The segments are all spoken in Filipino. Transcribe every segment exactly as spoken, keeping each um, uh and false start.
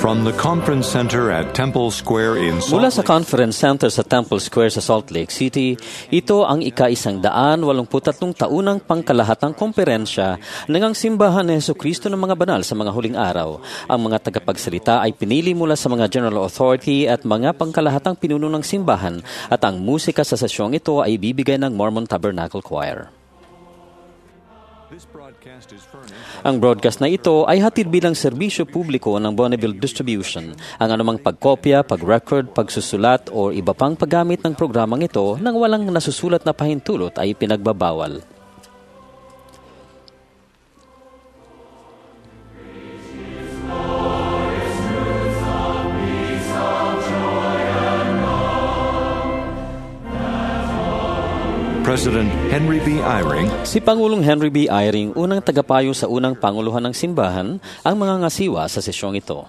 From the Conference Center at Temple Square in Salt Mula sa Lake Conference Center sa Temple Square sa Salt Lake City, ito ang ika-isang daan walumput tatlong taunang pangkalahatang komperensya ng ang simbahan ni Jesucristo ng mga banal sa mga huling araw. Ang mga tagapagsalita ay pinili mula sa mga general authority at mga pangkalahatang pinuno ng simbahan at ang musika sa sesyong ito ay bibigay ng Mormon Tabernacle Choir. Ang broadcast na ito ay hatid bilang serbisyo publiko ng Bonneville Distribution. Ang anumang pagkopya, pag-record, pagsusulat o iba pang paggamit ng programang ito nang walang nasusulat na pahintulot ay pinagbabawal. President Henry B. Eyring, Si Pangulong Henry B. Eyring, unang tagapayo sa unang panguluhan ng simbahan, ang mga ngasiwa sa sesyong ito.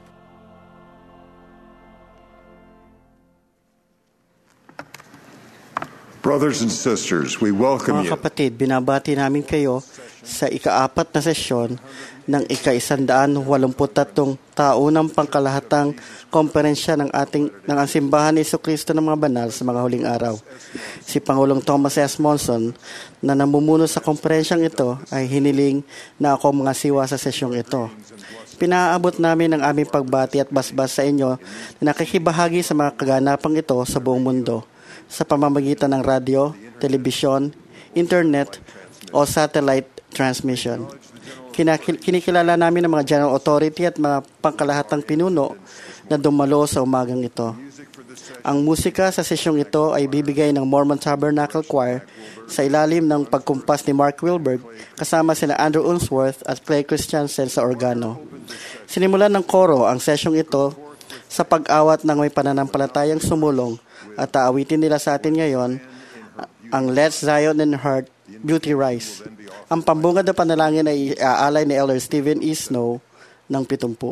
Brothers and sisters, we welcome Mga you kapatid, binabati namin kayo sa ikaapat na sesyon ng ika-isandaan walumput tatlong taunang pangkalahatang komperensya ng ating ng ang simbahan ni Jesucristo ng mga banal sa mga huling araw. Si Pangulong Thomas S. Monson na namumuno sa komperensyang ito ay hiniling na ako mga siwa sa sesyong ito. Pinaabot namin ang aming pagbati at basbas sa inyo na nakikibahagi sa mga kaganapang ito sa buong mundo sa pamamagitan ng radyo, telebisyon, internet o satellite transmission. Kinakil- kinikilala namin ang mga general authority at mga pangkalahatang pinuno na dumalo sa umagang ito. Ang musika sa sesyong ito ay bibigay ng Mormon Tabernacle Choir sa ilalim ng pagkumpas ni Mark Wilberg kasama sina Andrew Unsworth at Clay Christiansen sa organo. Sinimulan ng koro ang sesyong ito sa pag-awat ng may pananampalatayang sumulong at aawitin nila sa atin ngayon ang Let's Zion and Heart Beauty Rise. Ang pambungad na panalangin ay iaalay ni Elder Stephen E. Snow ng pitumpu.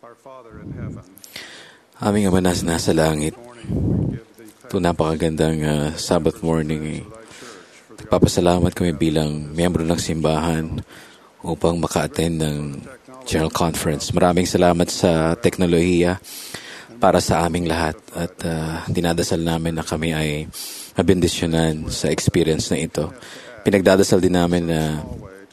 Aming Ama na nasa langit, ito napakagandang uh, Sabbath morning. Eh. Nagpapasalamat kami bilang miyembro ng simbahan upang maka-attend ng General Conference. Maraming salamat sa teknolohiya para sa aming lahat at uh, dinadasal namin na kami ay mabendisyonan sa experience na ito. Pinagdadasal din namin na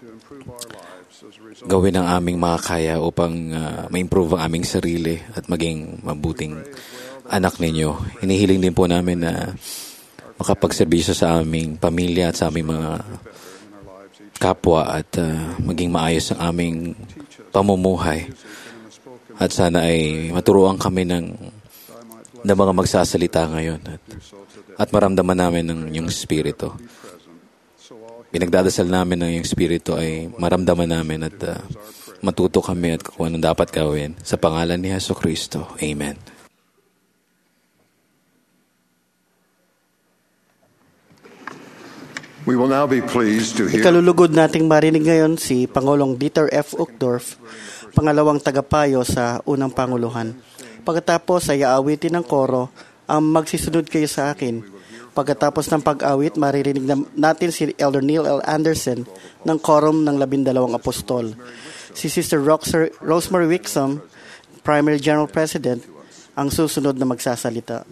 gawin ang aming makakaya upang uh, ma-improve ang aming sarili at maging mabuting anak ninyo. Hinihiling din po namin na makapagserbisyo sa aming pamilya at sa aming mga kapwa at uh, maging maayos ang aming pamumuhay. At sana ay maturuan kami ng, ng mga magsasalita ngayon at, at maramdaman namin ng inyong spirito. Pinagdadasal namin ng iyong spirito ay maramdaman namin at uh, matuto kami at kung anong dapat gawin. Sa pangalan ni Jesucristo. Amen. We will now be pleased to hear... Ikalulugod nating marinig ngayon si Pangulong Dieter F. Uchtdorf, pangalawang tagapayo sa unang Panguluhan. Pagkatapos ay aawitin ng koro ang Magsisunod Kayo sa Akin. Pagkatapos ng pag-awit, maririnig natin si Elder Neil L. Anderson ng Quorum ng Labindalawang Apostol. Si Sister Roxer, Rosemary Wixom, Primary General President, ang susunod na magsasalita.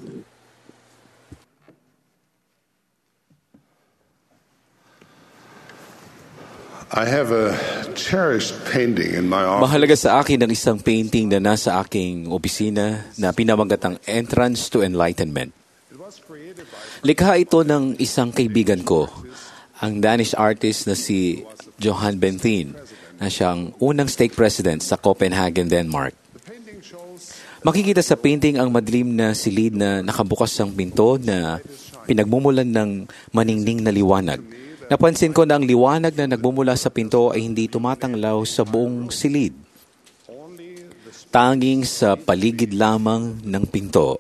I have a cherished painting in my office. Mahalaga sa akin ang isang painting na nasa aking opisina na pinamagat ang Entrance to Enlightenment. Likha ito ng isang kaibigan ko, ang Danish artist na si Johan Benthin, na siyang unang stake president sa Copenhagen, Denmark. Makikita sa painting ang madilim na silid na nakabukas ang pinto na pinagmumulan ng maningning na liwanag. Napansin ko na ang liwanag na nagbumula sa pinto ay hindi tumatanglaw sa buong silid. Tanging sa paligid lamang ng pinto.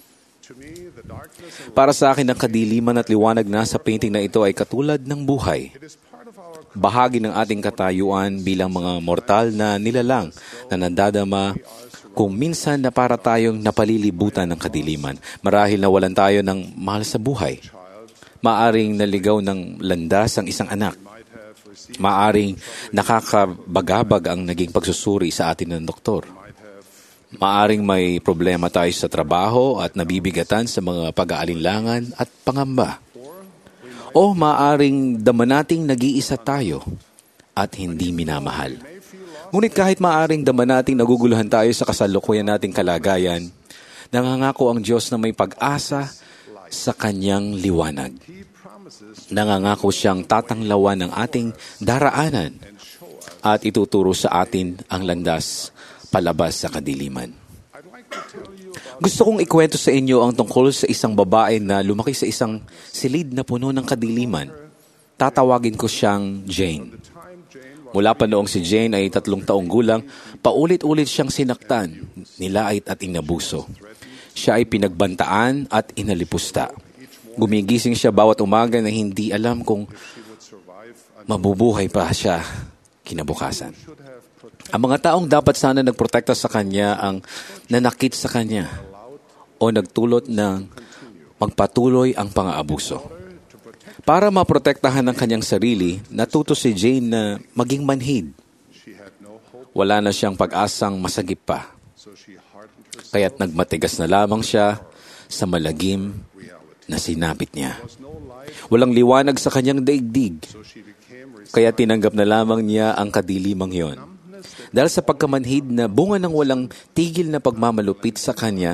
Para sa akin, ang kadiliman at liwanag na sa painting na ito ay katulad ng buhay. Bahagi ng ating katayuan bilang mga mortal na nilalang na nandadama kung minsan na para tayong napalilibutan ng kadiliman. Marahil nawalan tayo ng mahal sa buhay. Maaring naligaw ng landas ang isang anak. Maaring nakakabagabag ang naging pagsusuri sa atin ng doktor. Maaring may problema tayo sa trabaho at nabibigatan sa mga pag-aalinlangan at pangamba. O maaring dama nating nag-iisa tayo at hindi minamahal. Ngunit kahit maaring dama nating naguguluhan tayo sa kasalukuyan nating kalagayan, nangangako ang Diyos na may pag-asa sa kanyang liwanag. Nangangako siyang tatanglawan ng ating daraanan at ituturo sa atin ang landas palabas sa kadiliman. Gusto kong ikwento sa inyo ang tungkol sa isang babae na lumaki sa isang silid na puno ng kadiliman. Tatawagin ko siyang Jane. Mula pa noong si Jane ay tatlong taong gulang, paulit-ulit siyang sinaktan, nilait at inabuso. Siya ay pinagbantaan at inalipusta. Gumigising siya bawat umaga na hindi alam kung mabubuhay pa siya kinabukasan. Ang mga taong dapat sana nagprotekta sa kanya ang nanakit sa kanya o nagtulot ng magpatuloy ang pang-aabuso. Para maprotektahan ang kanyang sarili, natuto si Jane na maging manhid. Wala na siyang pag-asang masagip pa. Kaya't nagmatigas na lamang siya sa malagim na sinapit niya. Walang liwanag sa kanyang daigdig, kaya tinanggap na lamang niya ang kadilimang yon. Dahil sa pagkamanhid na bunga ng walang tigil na pagmamalupit sa kanya,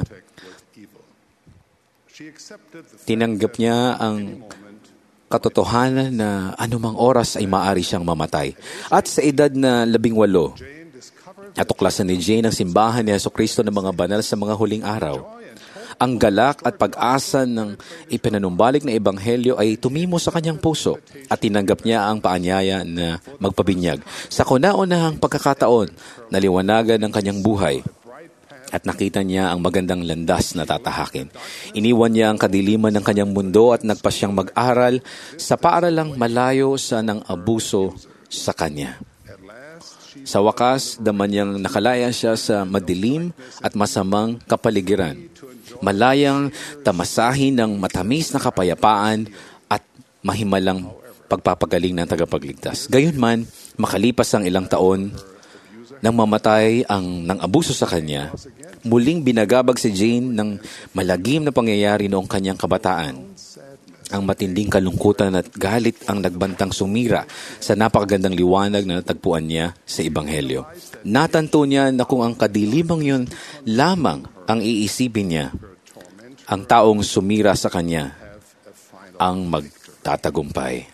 tinanggap niya ang katotohanan na anumang oras ay maaari siyang mamatay. At sa edad na labing walo, natuklasan ni Jane ang simbahan ni Jesucristo ng mga banal sa mga huling araw. Ang galak at pag-asa ng ipinanumbalik na ebanghelyo ay tumimo sa kanyang puso at tinanggap niya ang paanyaya na magpabinyag. Sa kauna-unahang pagkakataon, naliwanagan ang kanyang buhay at nakita niya ang magandang landas na tatahakin. Iniwan niya ang kadiliman ng kanyang mundo at nagpa siyang mag-aral sa paaralang malayo sa nang abuso sa kanya. Sa wakas, daman niyang nakalaya siya sa madilim at masamang kapaligiran. Malayang tamasahin ng matamis na kapayapaan at mahimalang pagpapagaling ng tagapagligtas. Gayunman, makalipas ang ilang taon, nang mamatay ang nang abuso sa kanya, muling binagabag si Jane ng malagim na pangyayari noong kanyang kabataan. Ang matinding kalungkutan at galit ang nagbantang sumira sa napakagandang liwanag na natagpuan niya sa Ebanghelyo. Natanto niya na kung ang kadilimang yun lamang ang iisipin niya, ang taong sumira sa kanya ang magtatagumpay.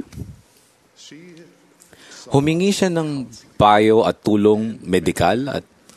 Humingi siya ng payo at tulong medikal at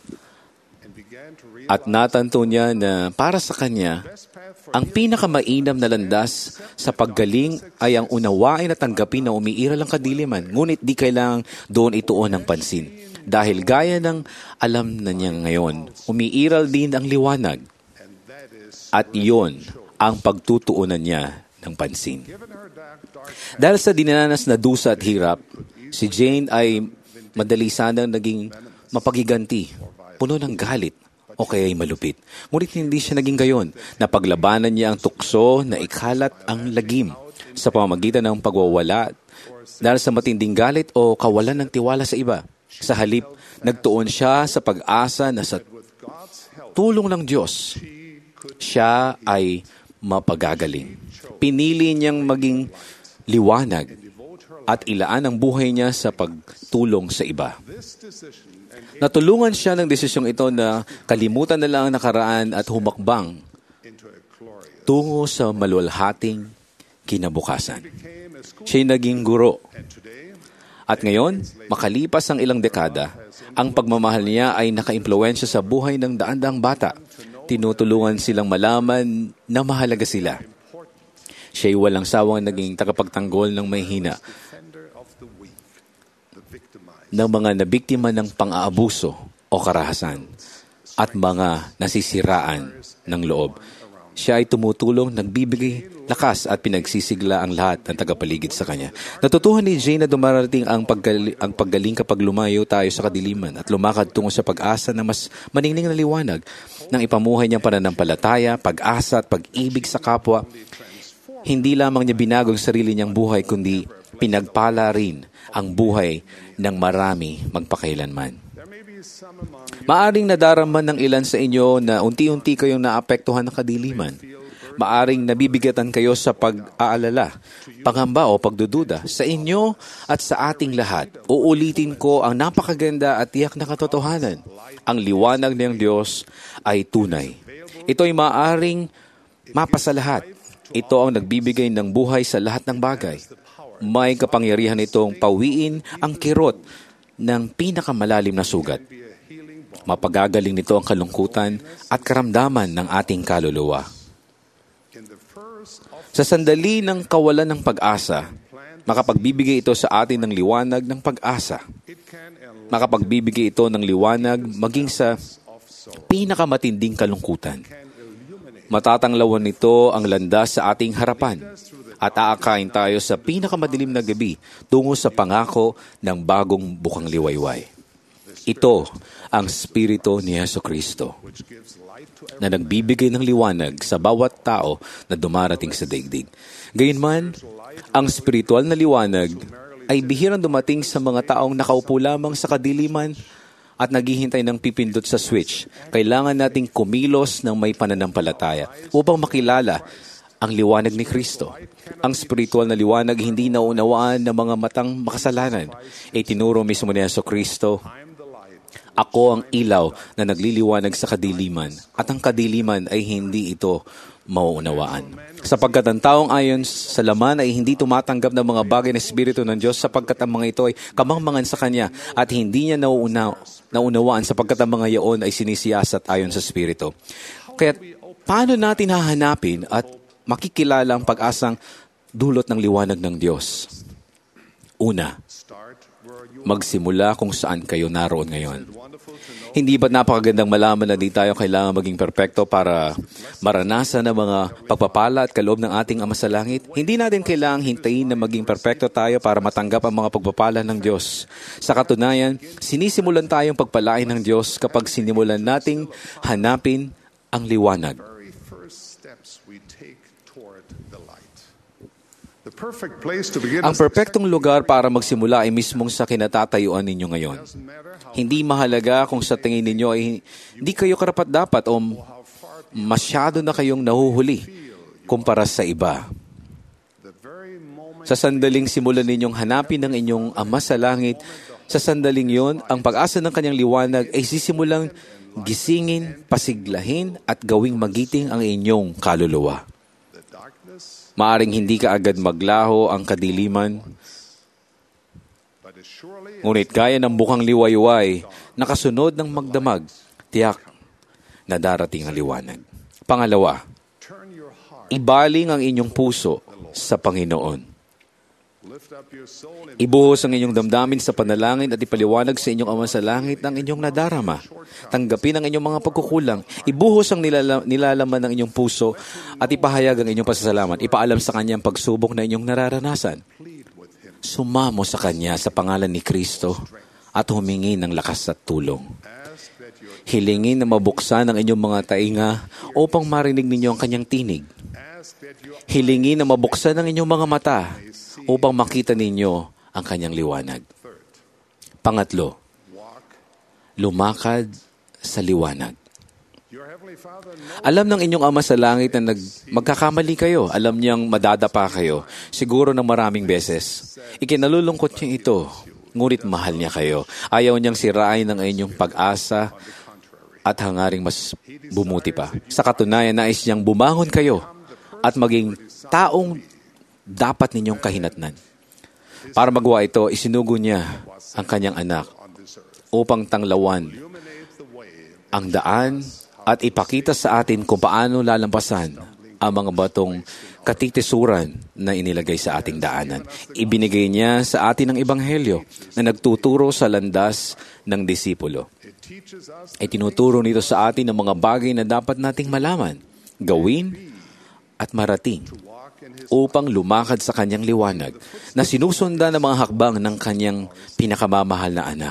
at natanto niya na para sa kanya, ang pinakamainam na landas sa paggaling ay ang unawain at tanggapin na umiiral ang kadiliman, ngunit di kailangang doon ituon ng pansin. Dahil gaya ng alam na niya ngayon, umiiral din ang liwanag. At iyon ang pagtutuunan niya ng pansin. Dahil sa dinanas na dusa at hirap, si Jane ay madali sanang naging mapagiganti, puno ng galit, o kaya'y malupit. Ngunit hindi siya naging gayon. Napaglabanan niya ang tukso na ikalat ang lagim sa pamamagitan ng pagwawala dahil sa matinding galit o kawalan ng tiwala sa iba. Sa halip, nagtuon siya sa pag-asa na sa tulong ng Diyos, siya ay mapagagaling. Pinili niyang maging liwanag at ilaan ang buhay niya sa pagtulong sa iba. Natulungan siya ng desisyong ito na kalimutan na lang ang nakaraan at humakbang tungo sa maluwalhating kinabukasan. Siya'y naging guro. At ngayon, makalipas ang ilang dekada, ang pagmamahal niya ay nakaimpluwensya sa buhay ng daan-daang bata. Tinutulungan silang malaman na mahalaga sila. Siya'y walang sawang naging tagapagtanggol ng may hina, ng mga nabiktima ng pang-aabuso o karahasan at mga nasisiraan ng loob. Siya ay tumutulong, nagbibigay lakas at pinagsisigla ang lahat ng tagapaligid sa kanya. Natutuhan ni Jane na dumarating ang, paggali- ang paggaling kapag lumayo tayo sa kadiliman at lumakad tungo sa pag-asa na mas maningning na liwanag ng ipamuhay niyang pananampalataya, pag-asa at pag-ibig sa kapwa. Hindi lamang niya binago ang sarili niyang buhay, kundi pinagpala rin ang buhay ng marami magpakailanman. Maaring nadarama ng ilan sa inyo na unti-unti kayong naapektuhan ng kadiliman. Maaring nabibigatan kayo sa pag-aalala, pangamba o pagdududa. Sa inyo at sa ating lahat, uulitin ko ang napakaganda at tiyak na katotohanan. Ang liwanag ng Diyos ay tunay. Ito ay maaring mapasalahat. Ito ang nagbibigay ng buhay sa lahat ng bagay. May kapangyarihan itong pawiin ang kirot ng pinakamalalim na sugat. Mapagagaling nito ang kalungkutan at karamdaman ng ating kaluluwa. Sa sandali ng kawalan ng pag-asa, makapagbibigay ito sa atin ng liwanag ng pag-asa. Makapagbibigay ito ng liwanag maging sa pinakamatinding kalungkutan. Matatanglawan nito ang landas sa ating harapan at aakain tayo sa pinakamadilim na gabi tungo sa pangako ng bagong bukang liwayway. Ito ang Espiritu ni Jesucristo na nagbibigay ng liwanag sa bawat tao na dumarating sa daigdig. Gayunman, ang spiritual na liwanag ay bihirang dumating sa mga taong nakaupo lamang sa kadiliman at naghihintay ng pipindot sa switch. Kailangan nating kumilos ng may pananampalataya upang makilala ang liwanag ni Kristo. Ang spiritual na liwanag hindi naunawaan ng mga matang makasalanan. E tinuro mismo ni Jesucristo, "Ako ang ilaw na nagliliwanag sa kadiliman, at ang kadiliman ay hindi ito mauunawaan." Sapagkat ang taong ayon sa laman ay hindi tumatanggap ng mga bagay na Espiritu ng Diyos, sapagkat ang mga ito ay kamangmangan sa Kanya at hindi niya nauunaw, naunawaan sapagkat ang mga yaon ay sinisiyasat ayon sa Espiritu. Kaya paano natin hahanapin at makikilala ang pag-asang dulot ng liwanag ng Diyos? Una, magsimula kung saan kayo naroon ngayon. Hindi ba napakagandang malaman na di tayo kailangan maging perpekto para maranasan ang mga pagpapala at kaloob ng ating Ama sa Langit? Hindi natin kailangang hintayin na maging perpekto tayo para matanggap ang mga pagpapala ng Diyos. Sa katunayan, sinisimulan tayong pagpalain ng Diyos kapag sinimulan nating hanapin ang liwanag. Ang perpektong lugar para magsimula ay mismong sa kinatatayuan ninyo ngayon. Hindi mahalaga kung sa tingin ninyo ay hindi kayo karapat-dapat o masyado na kayong nahuhuli kumpara sa iba. Sa sandaling simulan ninyong hanapin ang inyong Ama sa Langit, sa sandaling yon, ang pag-asa ng kanyang liwanag ay sisimulang gisingin, pasiglahin at gawing magiting ang inyong kaluluwa. Maaring hindi ka agad maglaho ang kadiliman, ngunit gaya ng bukang liwayway, nakasunod ng magdamag, tiyak na darating ang liwanag. Pangalawa, ibaling ang inyong puso sa Panginoon. Ibuhos ang inyong damdamin sa panalangin at ipaliwanag sa inyong Ama sa Langit ang inyong nadarama. Tanggapin ang inyong mga pagkukulang. Ibuhos ang nilala- nilalaman ng inyong puso at ipahayag ang inyong pasasalamat. Ipaalam sa Kanya ang pagsubok na inyong nararanasan. Sumamo sa Kanya sa pangalan ni Kristo at humingi ng lakas at tulong. Hilingin na mabuksan ang inyong mga tainga upang marinig ninyo ang Kanyang tinig. Hilingin na mabuksan ang inyong mga mata upang makita ninyo ang Kanyang liwanag. Pangatlo, lumakad sa liwanag. Alam ng inyong Ama sa Langit na nag, magkakamali kayo. Alam niyang madadapa kayo. Siguro ng maraming beses. Ikinalulungkot niya ito, ngunit mahal niya kayo. Ayaw niyang sirain ang inyong pag-asa at hangaring mas bumuti pa. Sa katunayan, nais niyang bumangon kayo at maging taong dapat ninyong kahinatnan. Para magawa ito, isinugo niya ang Kanyang anak upang tanglawan ang daan at ipakita sa atin kung paano lalampasan ang mga batong katitisuran na inilagay sa ating daanan. Ibinigay niya sa atin ang Ebanghelyo na nagtuturo sa landas ng disipulo. Ay tinuturo nito sa atin ang mga bagay na dapat nating malaman, gawin at marating upang lumakad sa Kanyang liwanag na sinusundan ng mga hakbang ng Kanyang pinakamamahal na anak.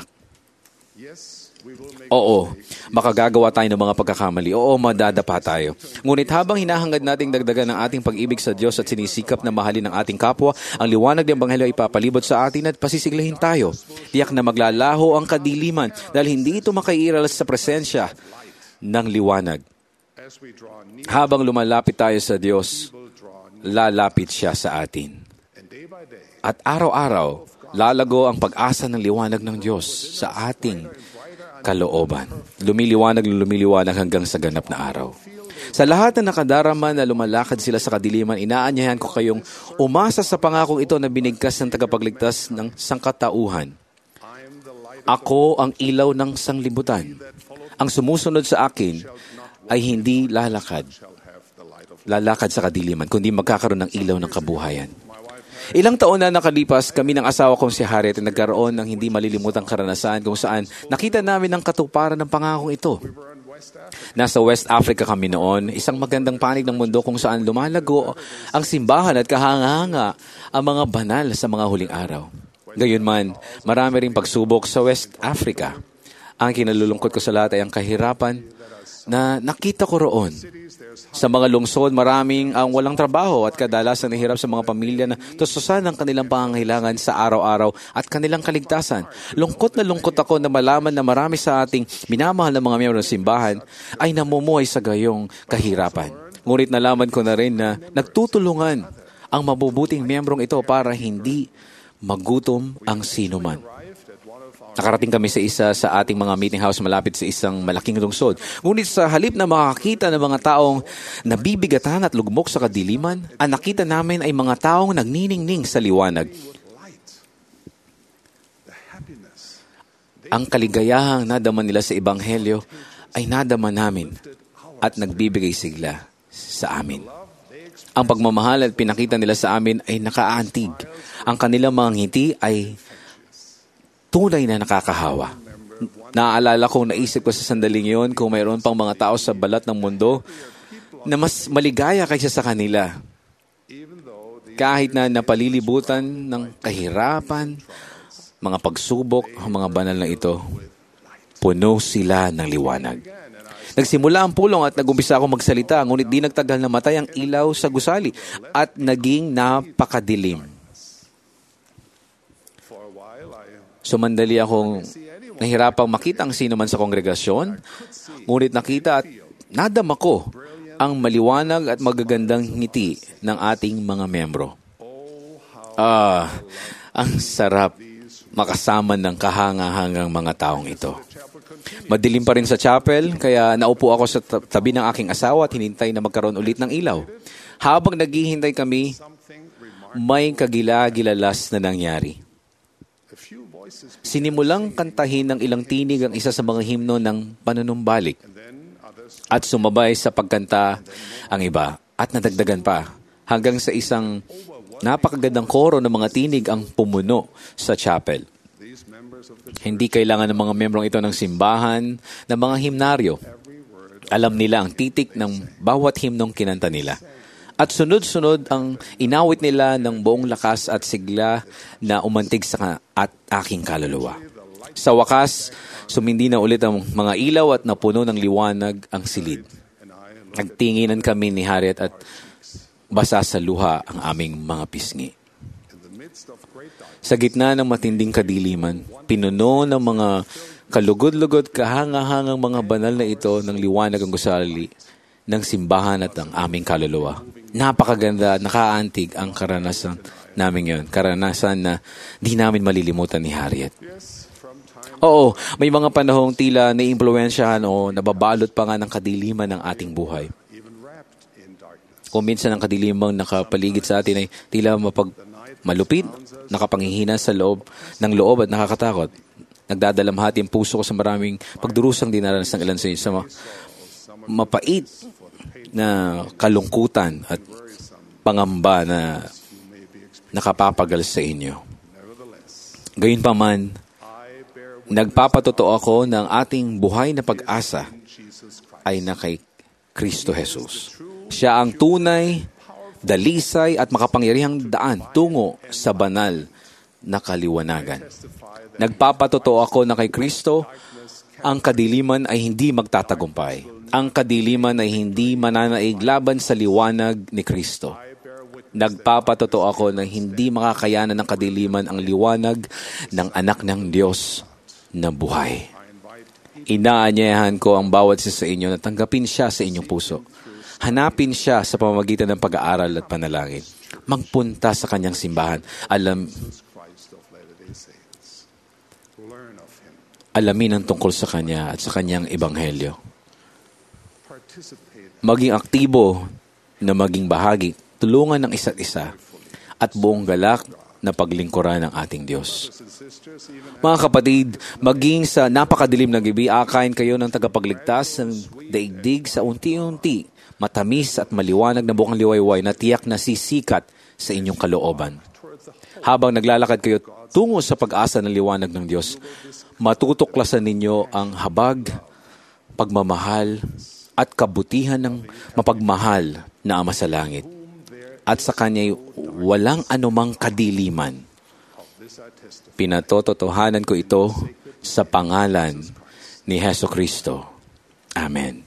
Oo, makagagawa tayo ng mga pagkakamali. Oo, madadapa tayo. Ngunit habang hinahangad nating dagdagan ang ating pag-ibig sa Diyos at sinisikap na mahalin ang ating kapwa, ang liwanag ng Ebanghelyo ay ipapalibot sa atin at pasisiglahin tayo. Tiyak na maglalaho ang kadiliman dahil hindi ito makaiiral sa presensya ng liwanag. Habang lumalapit tayo sa Diyos, lalapit siya sa atin. At araw-araw, lalago ang pag-asa ng liwanag ng Diyos sa ating kalooban. Lumiliwanag na lumiliwanag hanggang sa ganap na araw. Sa lahat na nakadarama na lumalakad sila sa kadiliman, inaanyahan ko kayong umasa sa pangakong ito na binigkas ng tagapagligtas ng sangkatauhan. Ako ang ilaw ng sanglibutan. Ang sumusunod sa akin ay hindi lalakad. Lalakad sa kadiliman, kundi magkakaroon ng ilaw ng kabuhayan. Ilang taon na nakalipas, kami ng asawa kong si Harriet ay nagkaroon ng hindi malilimutang karanasan kung saan nakita namin ang katuparan ng pangakong ito. Nasa West Africa kami noon, isang magandang panig ng mundo kung saan lumalago ang simbahan at kahanga-hanga ang mga banal sa mga huling araw. Gayunman, marami ring pagsubok sa West Africa. Ang kinalulungkot ko sa lahat ay ang kahirapan na nakita ko roon. Sa mga lungsod, maraming ang walang trabaho at kadalasan nahihirap sa mga pamilya na tustusan ang kanilang pangangailangan sa araw-araw at kanilang kaligtasan. Lungkot na lungkot ako na malaman na marami sa ating minamahal na mga miyembro ng simbahan ay namumuhay sa gayong kahirapan. Ngunit nalaman ko na rin na nagtutulungan ang mabubuting miyembrong ito para hindi magutom ang sinuman. Nakarating kami sa isa sa ating mga meeting house malapit sa isang malaking lungsod. Ngunit sa halip na makakita ng mga taong nabibigatan at lugmok sa kadiliman, ang nakita namin ay mga taong nagniningning sa liwanag. Ang kaligayahang nadama nila sa Ebanghelyo ay nadama namin at nagbibigay sigla sa amin. Ang pagmamahal at pinakita nila sa amin ay nakaantig. Ang kanilang mga ngiti ay tunay na nakakahawa. Naaalala kong naisip ko sa sandaling yon kung mayroon pang mga tao sa balat ng mundo na mas maligaya kaysa sa kanila. Kahit na napalilibutan ng kahirapan, mga pagsubok, ang mga banal na ito, puno sila ng liwanag. Nagsimula ang pulong at nagumpisa ako magsalita, ngunit di nagtagal na matay ang ilaw sa gusali at naging napakadilim. Sumandali akong nahirapang makita ang sino man sa kongregasyon, ngunit nakita at nadama ko ang maliwanag at magagandang ngiti ng ating mga membro. Ah, ang sarap makasama ng kahanga-hangang mga taong ito. Madilim pa rin sa chapel, kaya naupo ako sa tabi ng aking asawa at hinintay na magkaroon ulit ng ilaw. Habang naghihintay kami, may kagila-gilalas na nangyari. Sinimulang kantahin ng ilang tinig ang isa sa mga himno ng panunumbalik. At sumabay sa pagkanta ang iba at nadagdagan pa hanggang sa isang napakagandang koro ng mga tinig ang pumuno sa chapel. Hindi kailangan ng mga membrong ito ng simbahan, ng mga himnaryo. Alam nila ang titik ng bawat himnong kinanta nila. At sunod-sunod ang inawit nila ng buong lakas at sigla na umantig sa at aking kaluluwa. Sa wakas, sumindi na ulit ang mga ilaw at napuno ng liwanag ang silid. Nagtinginan kami ni Harriet at basa sa luha ang aming mga pisngi. Sa gitna ng matinding kadiliman, pinuno ng mga kalugod-lugod kahanga-hangang mga banal na ito ng liwanag ang gusali ng simbahan at ang aming kaluluwa. Napakaganda at nakaantig ang karanasan namin yon. Karanasan na di namin malilimutan ni Harriet. Oo, may mga panahong tila naiimpluwensyahan o nababalot pa nga ng kadiliman ng ating buhay. Kung minsan ang kadilimang nakapaligid sa atin ay tila mapag malupit, nakapanghihina sa loob ng loob at nakakatakot. Nagdadalamhati ang puso ko sa maraming pagdurusang dinaranas ng ilan sa inyo sa ma- mapait na kalungkutan at pangamba na nakapapagal sa inyo. Gayunpaman, nagpapatotoo ako ng ating buhay na pag-asa ay na kay Kristo Jesus. Siya ang tunay, dalisay at makapangyarihang daan tungo sa banal na kaliwanagan. Nagpapatotoo ako na kay Kristo, ang kadiliman ay hindi magtatagumpay. Ang kadiliman ay hindi mananaig laban sa liwanag ni Kristo. Nagpapatotoo ako na hindi makakayanan ng kadiliman ang liwanag ng anak ng Diyos na buhay. Inaanyayahan ko ang bawat isa sa inyo na tanggapin siya sa inyong puso. Hanapin siya sa pamamagitan ng pag-aaral at panalangin. Magpunta sa kanyang simbahan. Alam, alamin ang tungkol sa kanya at sa kanyang ebanghelyo. Maging aktibo na maging bahagi, tulungan ng isa't isa at buong galak na paglingkuran ng ating Diyos. Mga kapatid, maging sa napakadilim na gabi, akayin kayo ng tagapagligtas ng daigdig sa unti-unti, matamis at maliwanag na bukang liwayway na tiyak na sisikat sa inyong kalooban. Habang naglalakad kayo tungo sa pag-asa ng liwanag ng Diyos, matutuklasan ninyo ang habag, pagmamahal, at kabutihan ng mapagmahal na Ama sa langit. At sa Kanya'y walang anumang kadiliman. Pinatototohanan ko ito sa pangalan ni Hesus Kristo. Amen.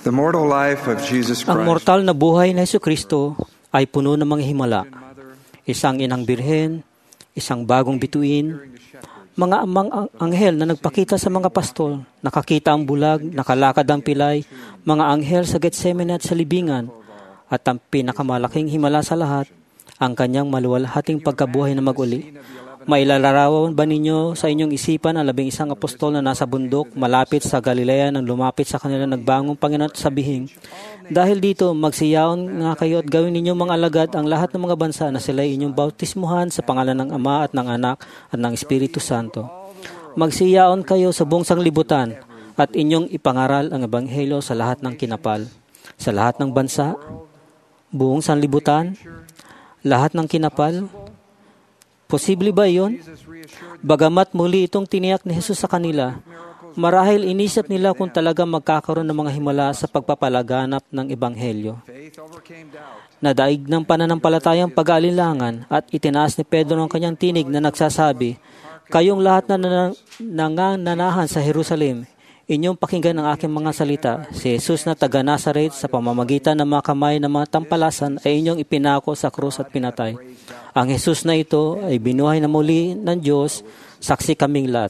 The mortal life of Jesus Ang Christ mortal na buhay na Jesucristo ay puno ng mga himala. Isang inang birhen, isang bagong bituin, mga amang anghel na nagpakita sa mga pastol, nakakita ang bulag, nakalakad ang pilay, mga anghel sa Getsemane at sa libingan, at ang pinakamalaking himala sa lahat, ang kanyang maluwalhating pagkabuhay na mag-uli. Mailalarawan ba ninyo sa inyong isipan ang labing isang apostol na nasa bundok, malapit sa Galilea, nang lumapit sa kanila nagbangong Panginoon at sabihing, dahil dito, magsiyaon nga kayo at gawin ninyo mga alagad ang lahat ng mga bansa na sila inyong bautismuhan sa pangalan ng Ama at ng Anak at ng Espiritu Santo. Magsiyaon kayo sa buong sanglibutan at inyong ipangaral ang Ebanghelyo sa lahat ng kinapal, sa lahat ng bansa, buong sanlibutan, lahat ng kinapal. Posible ba iyon? Bagamat muli itong tiniyak ni Jesus sa kanila, marahil inisip nila kung talaga magkakaroon ng mga himala sa pagpapalaganap ng Ebanghelyo. Nadaig ng pananampalatayang pag-aalinlangan at itinaas ni Pedro ang kanyang tinig na nagsasabi, kayong lahat na nananahan sa Jerusalem, inyong pakinggan ang aking mga salita. Si Jesus na taga Nazaret sa pamamagitan ng mga kamay ng mga tampalasan ay inyong ipinako sa krus at pinatay. Ang Jesus na ito ay binuhay na muli ng Diyos, saksi kaming lahat.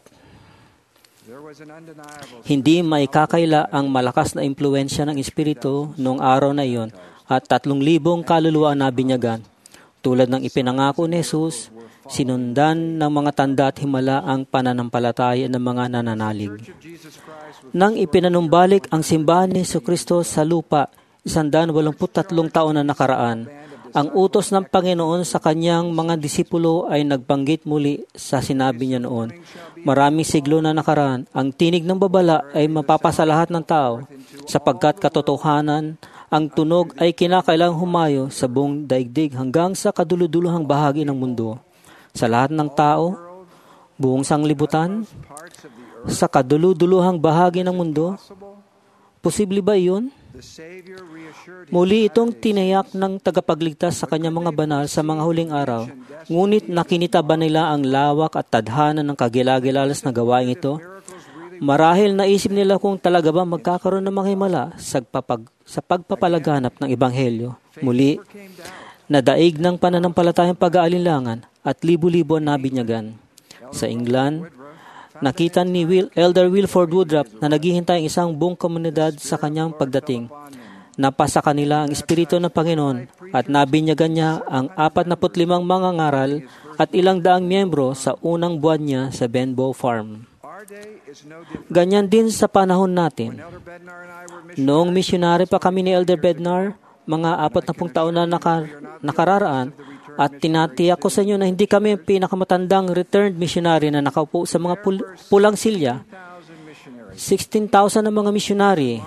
Hindi maikakaila ang malakas na impluensya ng Espiritu noong araw na iyon at tatlong libong kaluluwa na binyagan. Tulad ng ipinangako ni Jesus, sinundan ng mga tanda at himala ang pananampalataya ng mga nananalig. Nang ipinanumbalik ang simbahan ni Jesucristo sa lupa, isandaan walumput tatlong taon na nakaraan, ang utos ng Panginoon sa kanyang mga disipulo ay nagbanggit muli sa sinabi niya noon. Maraming siglo na nakaraan, ang tinig ng babala ay mapapasalahat ng tao, sapagkat katotohanan, ang tunog ay kinakailangang humayo sa buong daigdig hanggang sa kaduluduluhang bahagi ng mundo. Sa lahat ng tao, buong sanglibutan, sa kaduluduluhang bahagi ng mundo. Posible ba iyon? Muli itong tinayak ng tagapagligtas sa kanyang mga banal sa mga huling araw. Ngunit nakinita ba nila ang lawak at tadhana ng kagilagilalas na gawain ito? Marahil naisip nila kung talaga ba magkakaroon ng mga himala sa, papag, sa pagpapalaganap ng Ebanghelyo. Muli, nadaig ng pananampalatayang pag-aalinlangan at libu-libo ang nabinyagan. Sa England, nakita ni Will, Elder Wilford Woodruff na naghihintay ang isang buong komunidad sa kanyang pagdating. Napasa kanila ang Espiritu ng Panginoon at nabinyagan niya ang apat na putlimang mga ngaral at ilang daang miyembro sa unang buwan niya sa Benbow Farm. Ganyan din sa panahon natin. Noong misyonary pa kami ni Elder Bednar, mga apat na pung taon na nakar- nakararaan, at tinatiyak ko sa inyo na hindi kami pinakamatandang returned missionary na nakaupo sa mga pul- pulang silya. sixteen thousand na mga missionary.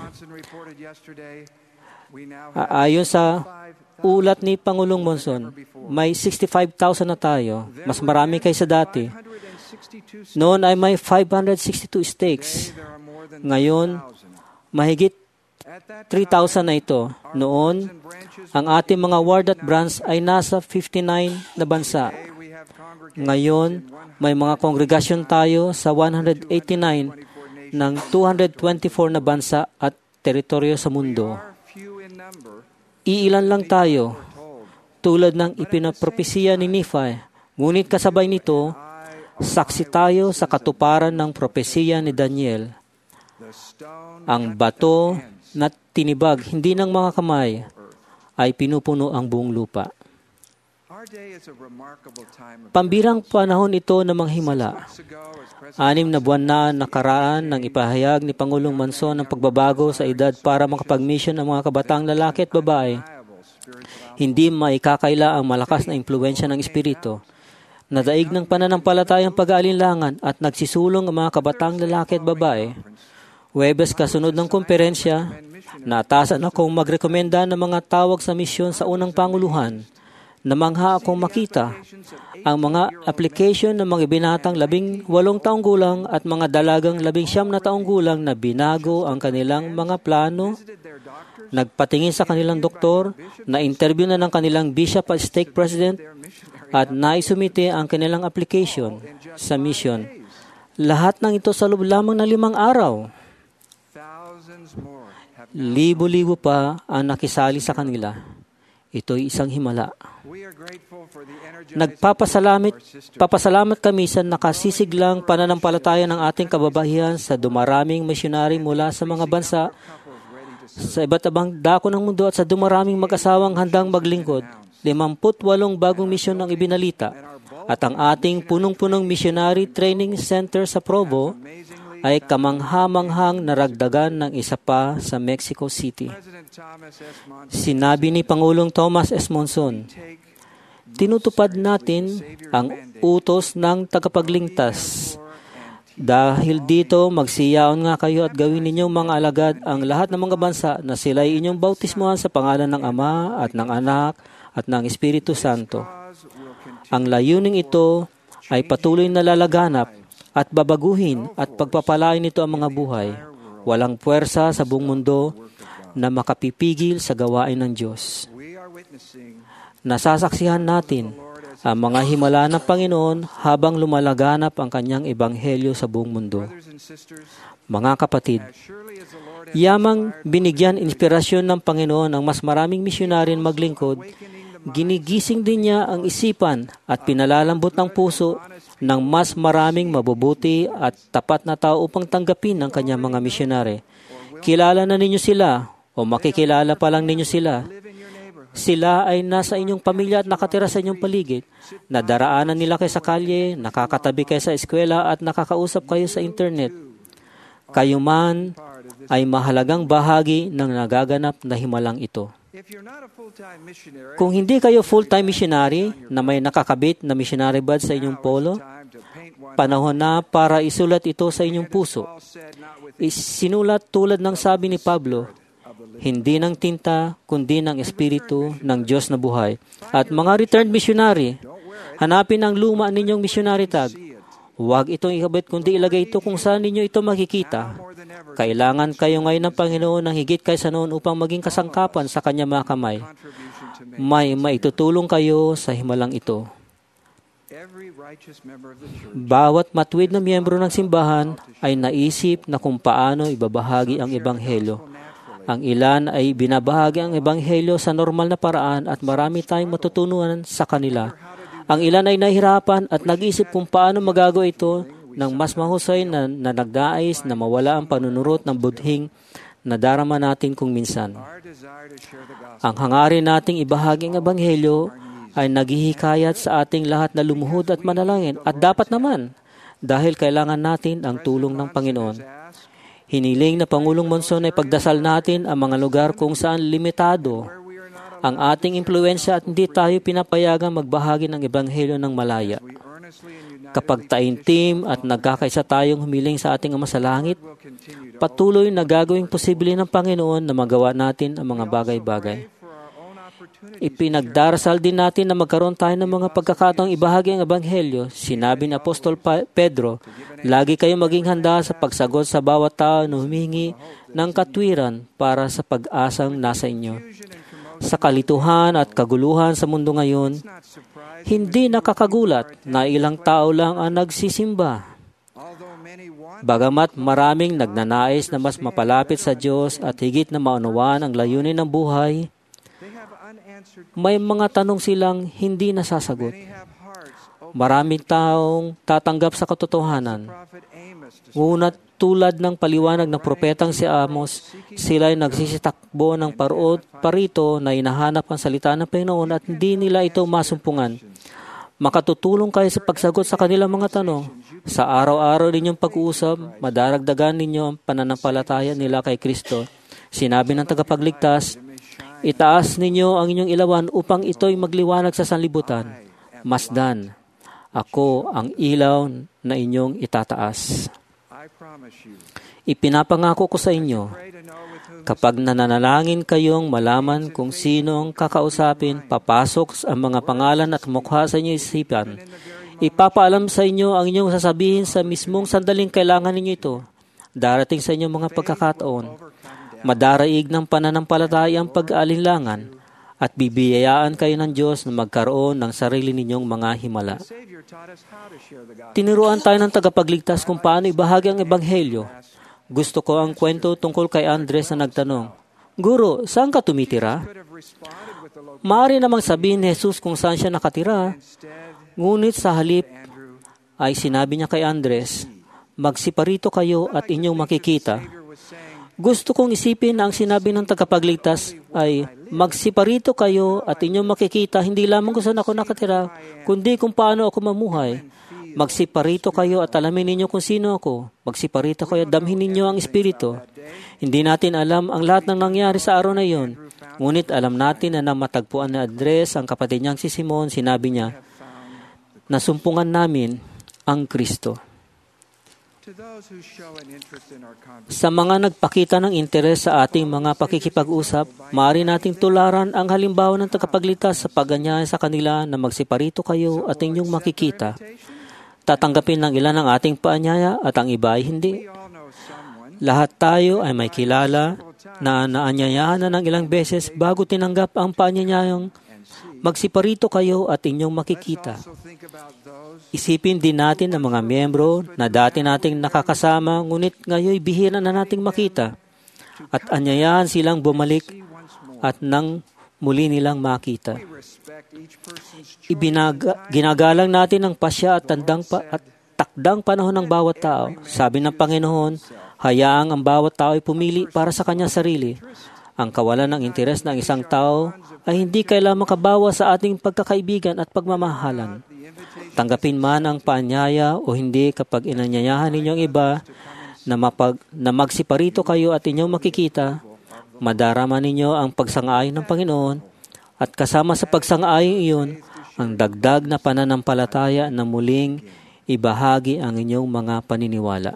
Ayon sa ulat ni Pangulong Monson, may sixty-five thousand na tayo. Mas marami kaysa dati. Noon ay may five hundred sixty-two stakes. Ngayon, mahigit three thousand na ito. Noon, ang ating mga ward at branch ay nasa fifty-nine na bansa. Ngayon, may mga kongregasyon tayo sa one hundred eighty-nine ng two hundred twenty-four na bansa at teritoryo sa mundo. Iilan lang tayo, tulad ng ipinapropesiya ni Nephi. Ngunit kasabay nito, saksi tayo sa katuparan ng propesiya ni Daniel. Ang bato na tinibag hindi ng mga kamay ay pinupuno ang buong lupa. Pambirang panahon ito ng mga himala. Anim na buwan na nakaraan nang ipahayag ni Pangulong Monson ang pagbabago sa edad para makapag-mission ang mga kabataang lalaki at babae. Hindi maikakaila ang malakas na impluensya ng Espiritu. Nadaig ng pananampalatayang pag-aalinlangan at nagsisulong ang mga kabataang lalaki at babae. Huwebes kasunod ng komperensya, naatasan akong magrekomenda ng mga tawag sa misyon sa unang panguluhan. Namangha akong makita ang mga application ng mga binatang labing walong taong gulang at mga dalagang labing siyam na taong gulang na binago ang kanilang mga plano, nagpatingin sa kanilang doktor, na-interview na ng kanilang bishop at stake president, at naisumite ang kanilang application sa mission. Lahat ng ito sa loob lamang ng limang araw. libo-libo pa ang nakisali sa kanila. Ito'y isang himala. Nagpapasalamat papasalamat kami sa nakasisiglang pananampalataya ng ating kababayan sa dumaraming misyonary mula sa mga bansa sa iba't ibang dako ng mundo at sa dumaraming mag-asawang handang maglingkod. limampu't walong bagong misyon ang ibinalita at ang ating punong-punong missionary training center sa Provo ay kamangha-manghang naragdagan ng isa pa sa Mexico City. Sinabi ni Pangulong Thomas S. Monson, tinutupad natin ang utos ng tagapagligtas. Dahil dito, magsiyaon nga kayo at gawin ninyong mga alagad ang lahat ng mga bansa na sila'y inyong bautismuhan sa pangalan ng Ama at ng Anak at ng Espiritu Santo. Ang layuning ito ay patuloy na lalaganap at babaguhin at pagpapalain nito ang mga buhay. Walang puwersa sa buong mundo na makapipigil sa gawain ng Diyos. Nasasaksihan natin ang mga himala ng Panginoon habang lumalaganap ang kanyang ebanghelyo sa buong mundo. Mga kapatid, yamang binigyan inspirasyon ng Panginoon ang mas maraming misyonaryon maglingkod, ginigising din niya ang isipan at pinalalambot ng puso ng mas maraming mabubuti at tapat na tao upang tanggapin ang kanyang mga misyonary. Kilala na ninyo sila o makikilala pa lang ninyo sila. Sila ay nasa inyong pamilya at nakatira sa inyong paligid. Nadaraanan nila kayo sa kalye, nakakatabi kayo sa eskwela at nakakausap kayo sa internet. Kayo man ay mahalagang bahagi ng nagaganap na himalang ito. Kung hindi kayo full-time missionary na may nakakabit na missionary badge sa inyong polo, panahon na para isulat ito sa inyong puso. Isinulat tulad ng sabi ni Pablo, hindi ng tinta, kundi ng Espiritu ng Diyos na buhay. At mga returned missionary, hanapin ang luma ninyong missionary tag. Huwag itong ikabit, kundi ilagay ito kung saan ninyo ito makikita. Kailangan kayo ngayon ng Panginoon ng higit kaysa noon upang maging kasangkapan sa Kanya mga kamay. May maitutulong kayo sa himalang ito. Bawat matuwid na miyembro ng simbahan ay naisip na kung paano ibabahagi ang Ebanghelyo. Ang ilan ay binabahagi ang Ebanghelyo sa normal na paraan at marami tayong matutunan sa kanila. Ang ilan ay nahihirapan at nag-isip kung paano magagawa ito ng mas mahusay na, na nagdais na mawala ang panunurot ng budhing na darama natin kung minsan. Ang hangarin nating ibahagi ang Ebanghelyo ay naghihikayat sa ating lahat na lumuhod at manalangin at dapat naman dahil kailangan natin ang tulong ng Panginoon. Hiniling na Pangulong Monson ay pagdasal natin ang mga lugar kung saan limitado ang ating impluensya at hindi tayo pinapayagang magbahagi ng Ebanghelyo ng malaya. Kapag taimtim at nagkakaisa tayong humiling sa ating Ama sa Langit, patuloy na gagawing posible ng Panginoon na magawa natin ang mga bagay-bagay. Ipinagdarasal din natin na magkaroon tayo ng mga pagkakataong ibahagi ang Ebanghelyo. Sinabi ni Apostol Pedro, lagi kayo maging handa sa pagsagot sa bawat tao na humingi ng katwiran para sa pag-asang nasa inyo. Sa kalituhan at kaguluhan sa mundo ngayon, hindi nakakagulat na ilang tao lang ang nagsisimba. Bagamat maraming nagnanais na mas mapalapit sa Diyos at higit na maunawaan ang layunin ng buhay, may mga tanong silang hindi nasasagot. Maraming taong tatanggap sa katotohanan. Ngunit tulad ng paliwanag ng propetang si Amos, sila ay nagsisitakbo ng parood parito na inahanap ang salita ng Panginoon at hindi nila ito masumpungan. Makatutulong kayo sa pagsagot sa kanilang mga tanong. Sa araw-araw ninyong pag-uusap, madaragdagan ninyo ang pananampalataya nila kay Kristo. Sinabi ng tagapagligtas, itaas ninyo ang inyong ilawan upang ito'y magliwanag sa sanlibutan. Masdan, ako ang ilaw na inyong itataas. Ipinapangako ko sa inyo, kapag nananalangin kayong malaman kung sino ang kakausapin, papasok ang mga pangalan at mukha sa inyong isipan. Ipapaalam sa inyo ang inyong sasabihin sa mismong sandaling kailangan ninyo ito. Darating sa inyong mga pagkakataon. Madaraig ng pananampalataya ang pag-alinlangan at bibiyayaan kayo ng Diyos na magkaroon ng sarili ninyong mga himala. Tinuruan tayo ng tagapagligtas kung paano ibahagi ang Ebanghelyo. Gusto ko ang kwento tungkol kay Andres na nagtanong, Guro, saan ka tumitira? Maaari namang sabihin ni Jesus kung saan siya nakatira. Ngunit sa halip ay sinabi niya kay Andres, magsiparito kayo at inyong makikita. Gusto kong isipin na ang sinabi ng tagapagligtas ay, magsiparito kayo at inyong makikita hindi lamang kung saan ako nakatira, kundi kung paano ako mamuhay. Magsiparito kayo at alamin ninyo kung sino ako. Magsiparito kayo at damhin ninyo ang Espiritu. Hindi natin alam ang lahat ng nangyari sa araw na iyon. Ngunit alam natin na nang matagpuan na Andres ang kapatid niyang si Simon, sinabi niya, nasumpungan namin ang Kristo. Sa mga nagpakita ng interes sa ating mga pakikipag-usap, maaari nating tularan ang halimbawa ng tagapagligtas sa pagganyahan sa kanila na magsiparito kayo at inyong makikita. Tatanggapin ng ilan ang ating paanyaya at ang iba ay hindi. Lahat tayo ay may kilala na naanyayahan na ng ilang beses bago tinanggap ang paanyayang magsiparito kayo at inyong makikita. Isipin din natin ang mga miyembro na dati nating nakakasama ngunit ngayon bihira na nating makita at anyayahan silang bumalik at nang muli nilang makita. Ibinaga, ginagalang natin ang pasya at tandang pa, at takdang panahon ng bawat tao. Sabi ng Panginoon, hayaang ang bawat tao ay pumili para sa kanya sarili. Ang kawalan ng interes ng isang tao ay hindi kailangang makabawa sa ating pagkakaibigan at pagmamahalan. Tanggapin man ang paanyaya o hindi, kapag inanyayahan ninyong iba na, mapag, na magsiparito kayo at inyong makikita, madarama ninyo ang pagsang-ayon ng Panginoon at kasama sa pagsang-ayon iyon, ang dagdag na pananampalataya na muling ibahagi ang inyong mga paniniwala.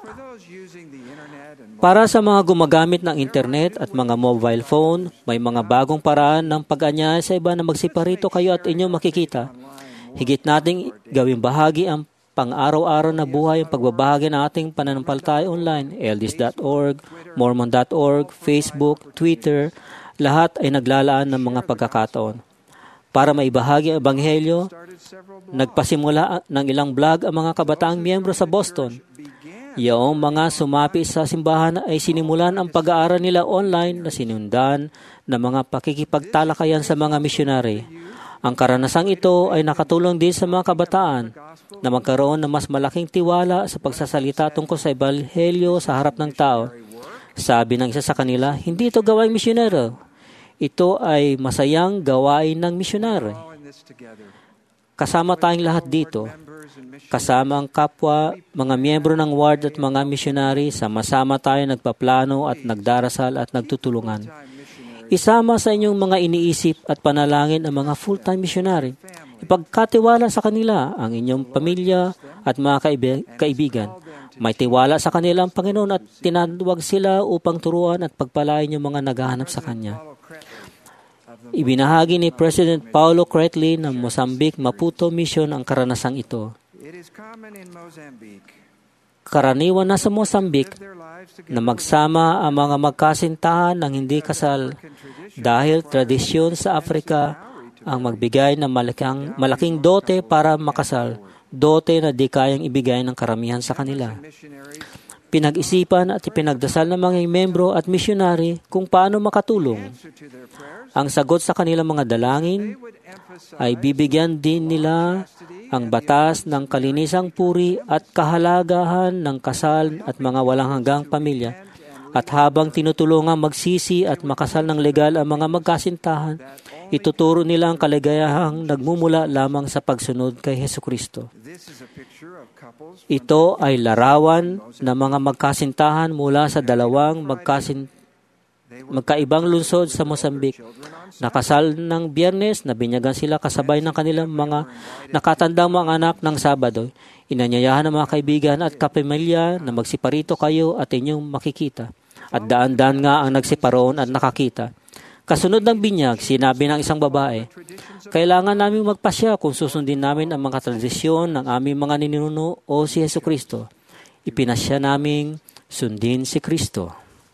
Para sa mga gumagamit ng internet at mga mobile phone, may mga bagong paraan ng pag-anyaya sa iba na magsiparito kayo at inyong makikita. Higit nating gawing bahagi ang pang-araw-araw na buhay ang pagbabahagi ng ating pananampalataya online. L D S dot org, Mormon dot org, Facebook, Twitter, lahat ay naglalaan ng mga pagkakataon. Para maibahagi ang Ebanghelyo, nagpasimula ng ilang blog ang mga kabataang miyembro sa Boston. Iyong mga sumapi sa simbahan ay sinimulan ang pag-aaral nila online na sinundan ng mga pakikipagtalakayan sa mga misyonary. Ang karanasang ito ay nakatulong din sa mga kabataan na magkaroon ng mas malaking tiwala sa pagsasalita tungkol sa Ebanghelyo sa harap ng tao. Sabi ng isa sa kanila, hindi ito gawaing misyonero. Ito ay masayang gawain ng misyonary. Kasama tayong lahat dito. Kasama ang kapwa, mga miyembro ng ward at mga misyonary, sama-sama tayo nagpaplano at nagdarasal at nagtutulungan. Isama sa inyong mga iniisip at panalangin ang mga full-time missionary. Ipagkatiwala sa kanila ang inyong pamilya at mga kaib- kaibigan. May tiwala sa kanila ang Panginoon at tinatawag sila upang turuan at pagpalain yung mga naghahanap sa Kanya. Ibinahagi ni President Paulo Coelho ng Mozambique Maputo Mission ang karanasang ito. Karaniwan na sa Mozambique na magsama ang mga magkasintahan ng hindi kasal dahil tradisyon sa Afrika ang magbigay ng malaking, malaking dote para makasal, dote na di kayang ibigay ng karamihan sa kanila. Pinag-isipan at ipinagdasal ng mga membro at misyonary kung paano makatulong. Ang sagot sa kanilang mga dalangin ay bibigyan din nila ang batas ng kalinisang puri at kahalagahan ng kasal at mga walang hanggang pamilya. At habang tinutulungan magsisi at makasal ng legal ang mga magkasintahan, ituturo nila ang kaligayahang nagmumula lamang sa pagsunod kay Hesukristo. Ito ay larawan ng mga magkasintahan mula sa dalawang magkasin, magkaibang lungsod sa Mozambique. Nakasal ng Biyernes, nabinyagan sila kasabay ng kanilang mga nakatandang mga anak ng Sabado. Inanyayahan ng mga kaibigan at kapamilya na magsiparito kayo at inyong makikita. At daan-daan nga ang nagsiparoon at nakakita. Kasunod ng binyag, sinabi ng isang babae, kailangan naming magpasya kung susundin namin ang mga tradisyon ng aming mga ninuno o si Hesukristo. Ipinasya naming sundin si Kristo.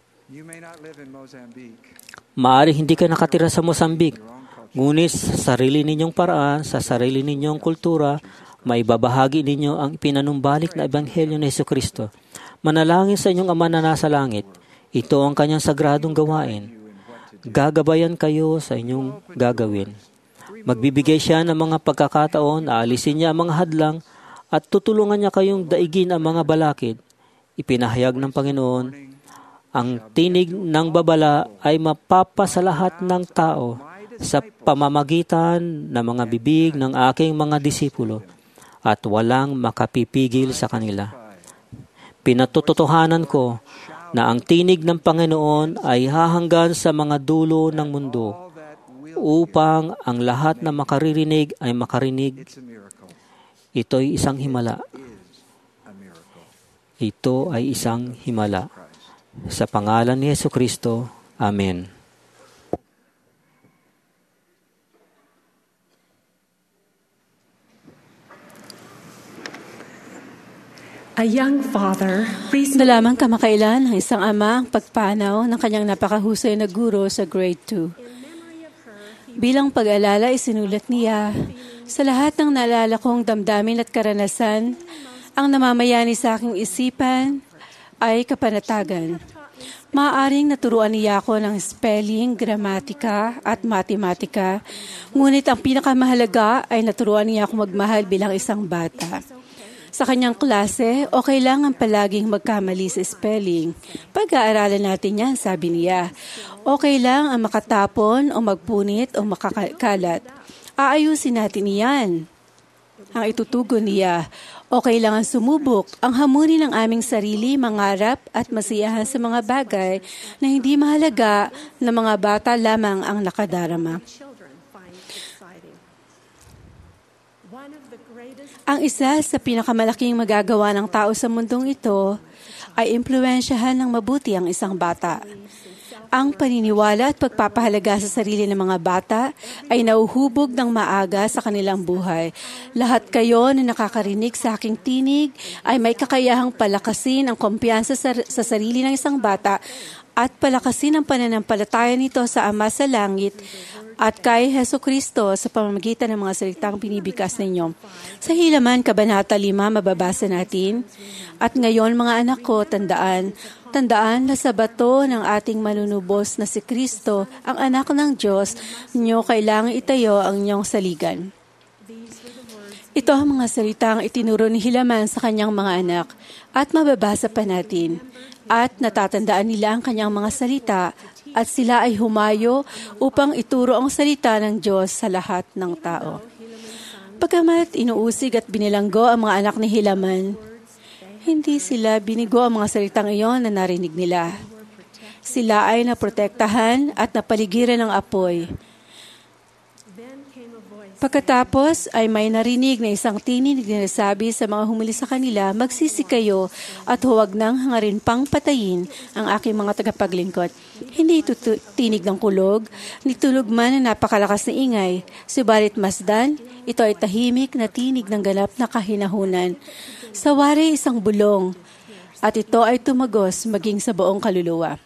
Maaari hindi ka nakatira sa Mozambique, ngunit sa sarili ninyong paraan, sa sarili ninyong kultura, maibabahagi ninyo ang pinanumbalik na Ebanghelyo ng Hesukristo. Manalangin sa inyong Ama na nasa langit. Ito ang kanyang sagradong gawain. Gagabayan kayo sa inyong gagawin. Magbibigay siya ng mga pagkakataon, aalisin niya ang mga hadlang, at tutulungan niya kayong daigin ang mga balakid. Ipinahayag ng Panginoon, ang tinig ng babala ay mapapasalahat ng tao sa pamamagitan ng mga bibig ng aking mga disipulo, at walang makapipigil sa kanila. Pinatututuhanan ko na ang tinig ng Panginoon ay hahanggan sa mga dulo ng mundo upang ang lahat na makaririnig ay makarinig. Ito'y isang himala. Ito ay isang himala. Sa pangalan ni Jesucristo, Amen. A young father Na lamang kamakailan ng isang ama ang pagpanaw ng kanyang napakahusay na guro sa grade two. Bilang pag-alala, isinulat niya, sa lahat ng naalala kong damdamin at karanasan, ang namamayani sa aking isipan ay kapanatagan. Maaaring naturuan niya ako ng spelling, gramatika at matematika, ngunit ang pinakamahalaga ay naturuan niya ako magmahal bilang isang bata. Sa kanyang klase, okay lang ang palaging magkamali sa spelling. Pag-aaralan natin yan, sabi niya. Okay lang ang makatapon o magpunit o makakalat. Aayusin natin iyan. Ang itutugon niya, okay lang ang sumubok, ang hamunin ng aming sarili, mangarap at masiyahan sa mga bagay na hindi mahalaga na mga bata lamang ang nakadarama. Ang isa sa pinakamalaking magagawa ng tao sa mundong ito ay impluwensyahan ng mabuti ang isang bata. Ang paniniwala at pagpapahalaga sa sarili ng mga bata ay nauhubog ng maaga sa kanilang buhay. Lahat kayo na nakakarinig sa aking tinig ay may kakayahang palakasin ang kumpiyansa sa, sa sarili ng isang bata at palakasin ang pananampalataya nito sa Ama sa Langit at kay Jesucristo sa pamamagitan ng mga salitang binibigkas ninyo. Sa Hilaman, Kabanata lima, mababasa natin, at ngayon, mga anak ko, tandaan, tandaan na sa bato ng ating manunubos na si Kristo, ang anak ng Diyos, ninyo kailangang itayo ang inyong saligan. Ito ang mga salitang itinuro ni Hilaman sa kanyang mga anak, at mababasa pa natin. At natatandaan nila ang kanyang mga salita, at sila ay humayo upang ituro ang salita ng Diyos sa lahat ng tao. Pagkamat inuusig at binilanggo ang mga anak ni Hilaman, hindi sila binigo ang mga salitang iyon na narinig nila. Sila ay naprotektahan at napaligiran ng apoy. Pagkatapos ay may narinig na isang tinig na nasabi sa mga humuli sa kanila, magsisi kayo at huwag nang hangarin pang patayin ang aking mga tagapaglingkod. Hindi ito tinig ng kulog, ni tulog man na napakalakas na ingay, subalit masdan, ito ay tahimik na tinig ng ganap na kahinahunan. Sa wari isang bulong, at ito ay tumagos maging sa buong kaluluwa.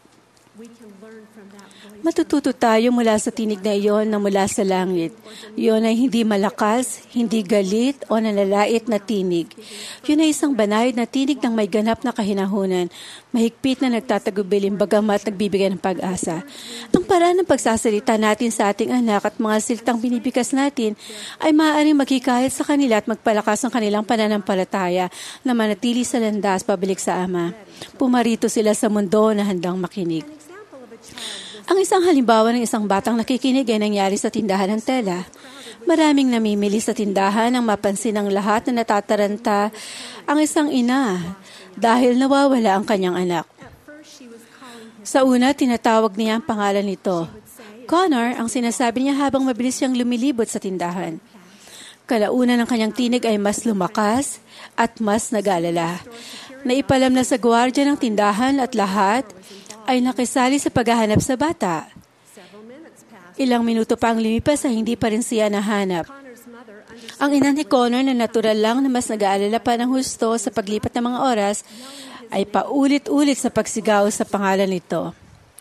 Matututo tayo mula sa tinig na iyon na mula sa langit. Iyon ay hindi malakas, hindi galit o nalalait na tinig. Yun ay isang banayad na tinig ng may ganap na kahinahunan, mahigpit na nagtatagubilin bagamat nagbibigay ng pag-asa. Ang paraan ng pagsasalita natin sa ating anak at mga salitang binibigkas natin ay maaaring maghikayat sa kanila at magpalakas ang kanilang pananampalataya na manatili sa landas pabalik sa Ama. Pumarito sila sa mundo na handang makinig. Ang isang halimbawa ng isang batang nakikinig ay nangyari sa tindahan ng tela. Maraming namimili sa tindahan ang mapansin ng lahat na natataranta ang isang ina dahil nawawala ang kanyang anak. Sa una, tinatawag niya ang pangalan nito. Connor, ang sinasabi niya habang mabilis siyang lumilibot sa tindahan. Kalaunan ng kanyang tinig ay mas lumakas at mas nag-alala. Naipalam na sa gwardiya ng tindahan at lahat ay nakisali sa paghahanap sa bata. Ilang minuto pa ang lumipas ay hindi pa rin siya nahanap. Ang ina ni Connor na natural lang na mas nag-aalala pa ng husto sa paglipat ng mga oras ay paulit-ulit sa pagsigaw sa pangalan nito.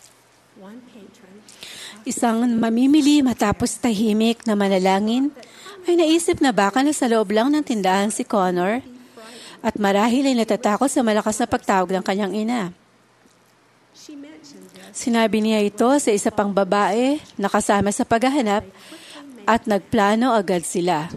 Isang mamimili matapos tahimik na manalangin ay naisip na baka na sa loob lang ng tindahan si Connor. at marahil ay natatakot sa malakas na pagtawag ng kanyang ina. Sinabi niya ito sa isa pang babae na kasama sa paghahanap at nagplano agad sila.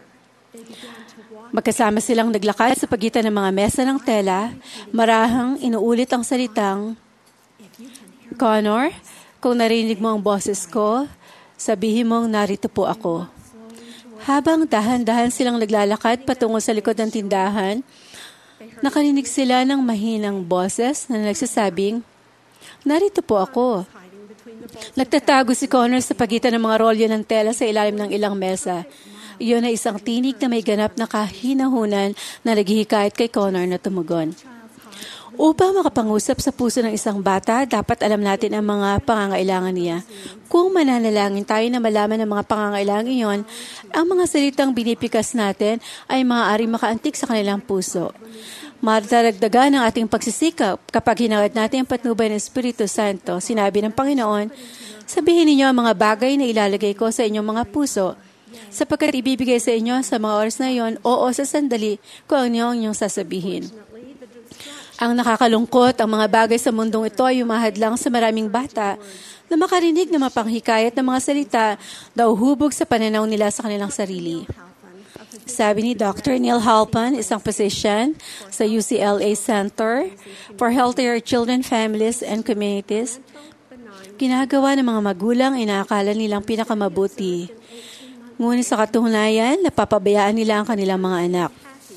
Magkasama silang naglakad sa pagitan ng mga mesa ng tela, marahang inuulit ang salitang, "Connor, kung narinig mo ang boses ko, sabihin mong narito po ako." Habang dahan-dahan silang naglalakad patungo sa likod ng tindahan, nakarinig sila ng mahinang boses na nagsasabing, "Narito po ako." Nagtatago si Connor sa pagitan ng mga rolyo ng tela sa ilalim ng ilang mesa. Iyon ay isang tinig na may ganap na kahinahunan na naghihikayat kay Connor na tumugon. Upang makapangusap sa puso ng isang bata, dapat alam natin ang mga pangangailangan niya. Kung mananalangin tayo na malaman ang mga pangangailangan iyon, ang mga salitang binipikas natin ay maaaring makaantig sa kanilang puso. Madaragdagan ang ating pagsisikap kapag hinangad natin ang patnubay ng Espiritu Santo. Sinabi ng Panginoon, "Sabihin ninyo ang mga bagay na ilalagay ko sa inyong mga puso, sapagkat ibibigay sa inyo sa mga oras na iyon, oo sa sandali, kung ano ang inyong sasabihin." Ang nakakalungkot, ang mga bagay sa mundong ito ay umahadlang sa maraming bata na makarinig na mapanghikayat ng mga salita na uhubog sa pananaw nila sa kanilang sarili. Sabi ni Doctor Neil Halpern, isang physician sa U C L A Center for Healthier Children, Families, and Communities, ginagawa ng mga magulang inaakala nilang pinakamabuti. Ngunit sa katunayan, napapabayaan nila ang kanilang mga anak.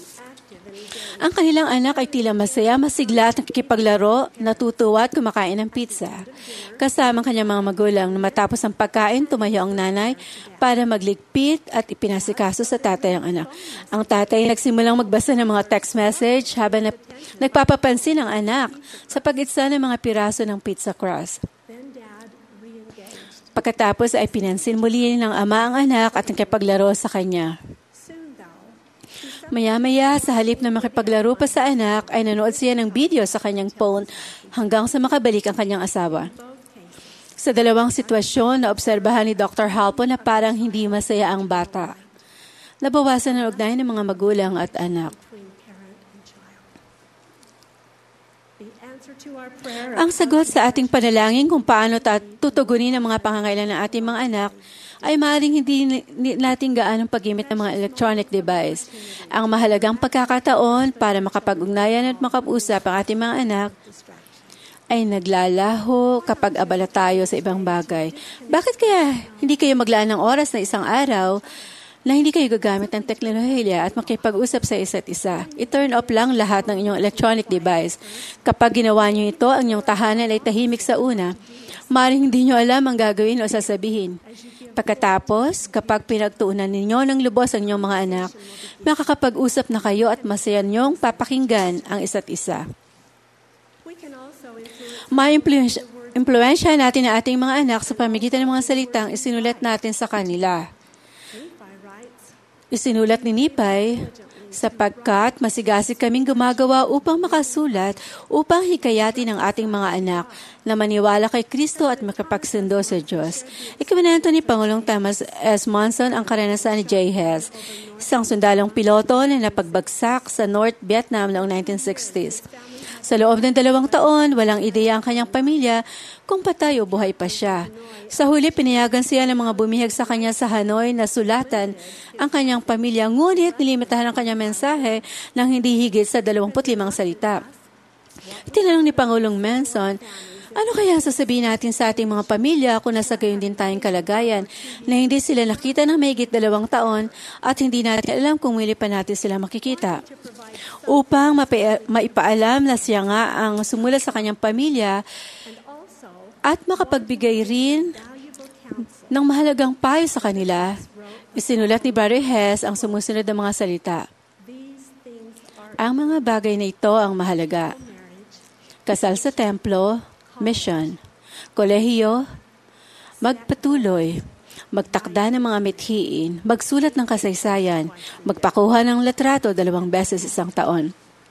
Ang kanilang anak ay tila masaya, masigla at nakikipaglaro, natutuwa at kumakain ng pizza. Kasama ang kanyang mga magulang na matapos ang pagkain, tumayo ang nanay para magligpit at ipinasikaso sa tatay ang anak. Ang tatay nagsimulang magbasa ng mga text message habang nap- nagpapapansin ang anak sa pag-itsa ng mga piraso ng pizza crust. Pagkatapos ay pinansin muli ng ama ang anak at nakipaglaro sa kanya. Maya-maya, sa halip na makipaglaro pa sa anak, ay nanood siya ng video sa kanyang phone hanggang sa makabalik ang kanyang asawa. Sa dalawang sitwasyon, naobserbahan ni Doctor Halpern na parang hindi masaya ang bata. Nabawasan ang ugnayan ng mga magulang at anak. Ang sagot sa ating panalangin kung paano tutugunin ang mga pangangailangan ng ating mga anak ay maaaring hindi natin gaanong pag-gamit ng mga electronic device. Ang mahalagang pagkakataon para makapag-ugnayan at makapag-usap ang ating mga anak ay naglalaho kapag abala tayo sa ibang bagay. Bakit kaya hindi kayo maglaan ng oras na isang araw na hindi kayo gagamit ng teknolohiya at makipag-usap sa isa't isa? I-turn off lang lahat ng inyong electronic device. Kapag ginawa niyo ito, ang inyong tahanan ay tahimik sa una. Maaaring hindi niyo alam ang gagawin o sasabihin. Pagkatapos, kapag pinagtuunan ninyo ng lubos ang inyong mga anak, makakapag-usap na kayo at masaya niyong papakinggan ang isa't isa. May impluensya natin ang ating mga anak sa pamamagitan ng mga salitang isinulat natin sa kanila. Isinulat ni Nipay, sapagkat masigasig kaming gumagawa upang makasulat, upang hikayatin ang ating mga anak na maniwala kay Kristo at makapagsundo sa Diyos. Ikiminento ni Pangulong Thomas S. Monson ang karanasan ni J. Hess, isang sundalong piloto na napagbagsak sa North Vietnam noong nineteen sixties. Sa loob ng dalawang taon, walang ideya ang kanyang pamilya kung patay o buhay pa siya. Sa huli, pinayagan siya ng mga bumihag sa kanya sa Hanoi na sulatan ang kanyang pamilya, ngunit nilimitahan ang kanyang mensahe ng hindi higit sa dalawampu't limang salita. Tinanong ni Pangulong Monson, ano kaya sasabihin natin sa ating mga pamilya kung nasa gayon din tayong kalagayan na hindi sila nakita ng mahigit dalawang taon at hindi natin alam kung muli pa natin sila makikita? Upang mapa- maipaalam na siya nga ang sumulat sa kanyang pamilya at makapagbigay rin ng mahalagang payo sa kanila, isinulat ni Brother Hess ang sumusunod na mga salita. Ang mga bagay na ito ang mahalaga. Kasal sa templo, mission, kolehiyo, magpatuloy, magtakda ng mga mithiin, magsulat ng kasaysayan, magpakuha ng litrato dalawang beses isang taon.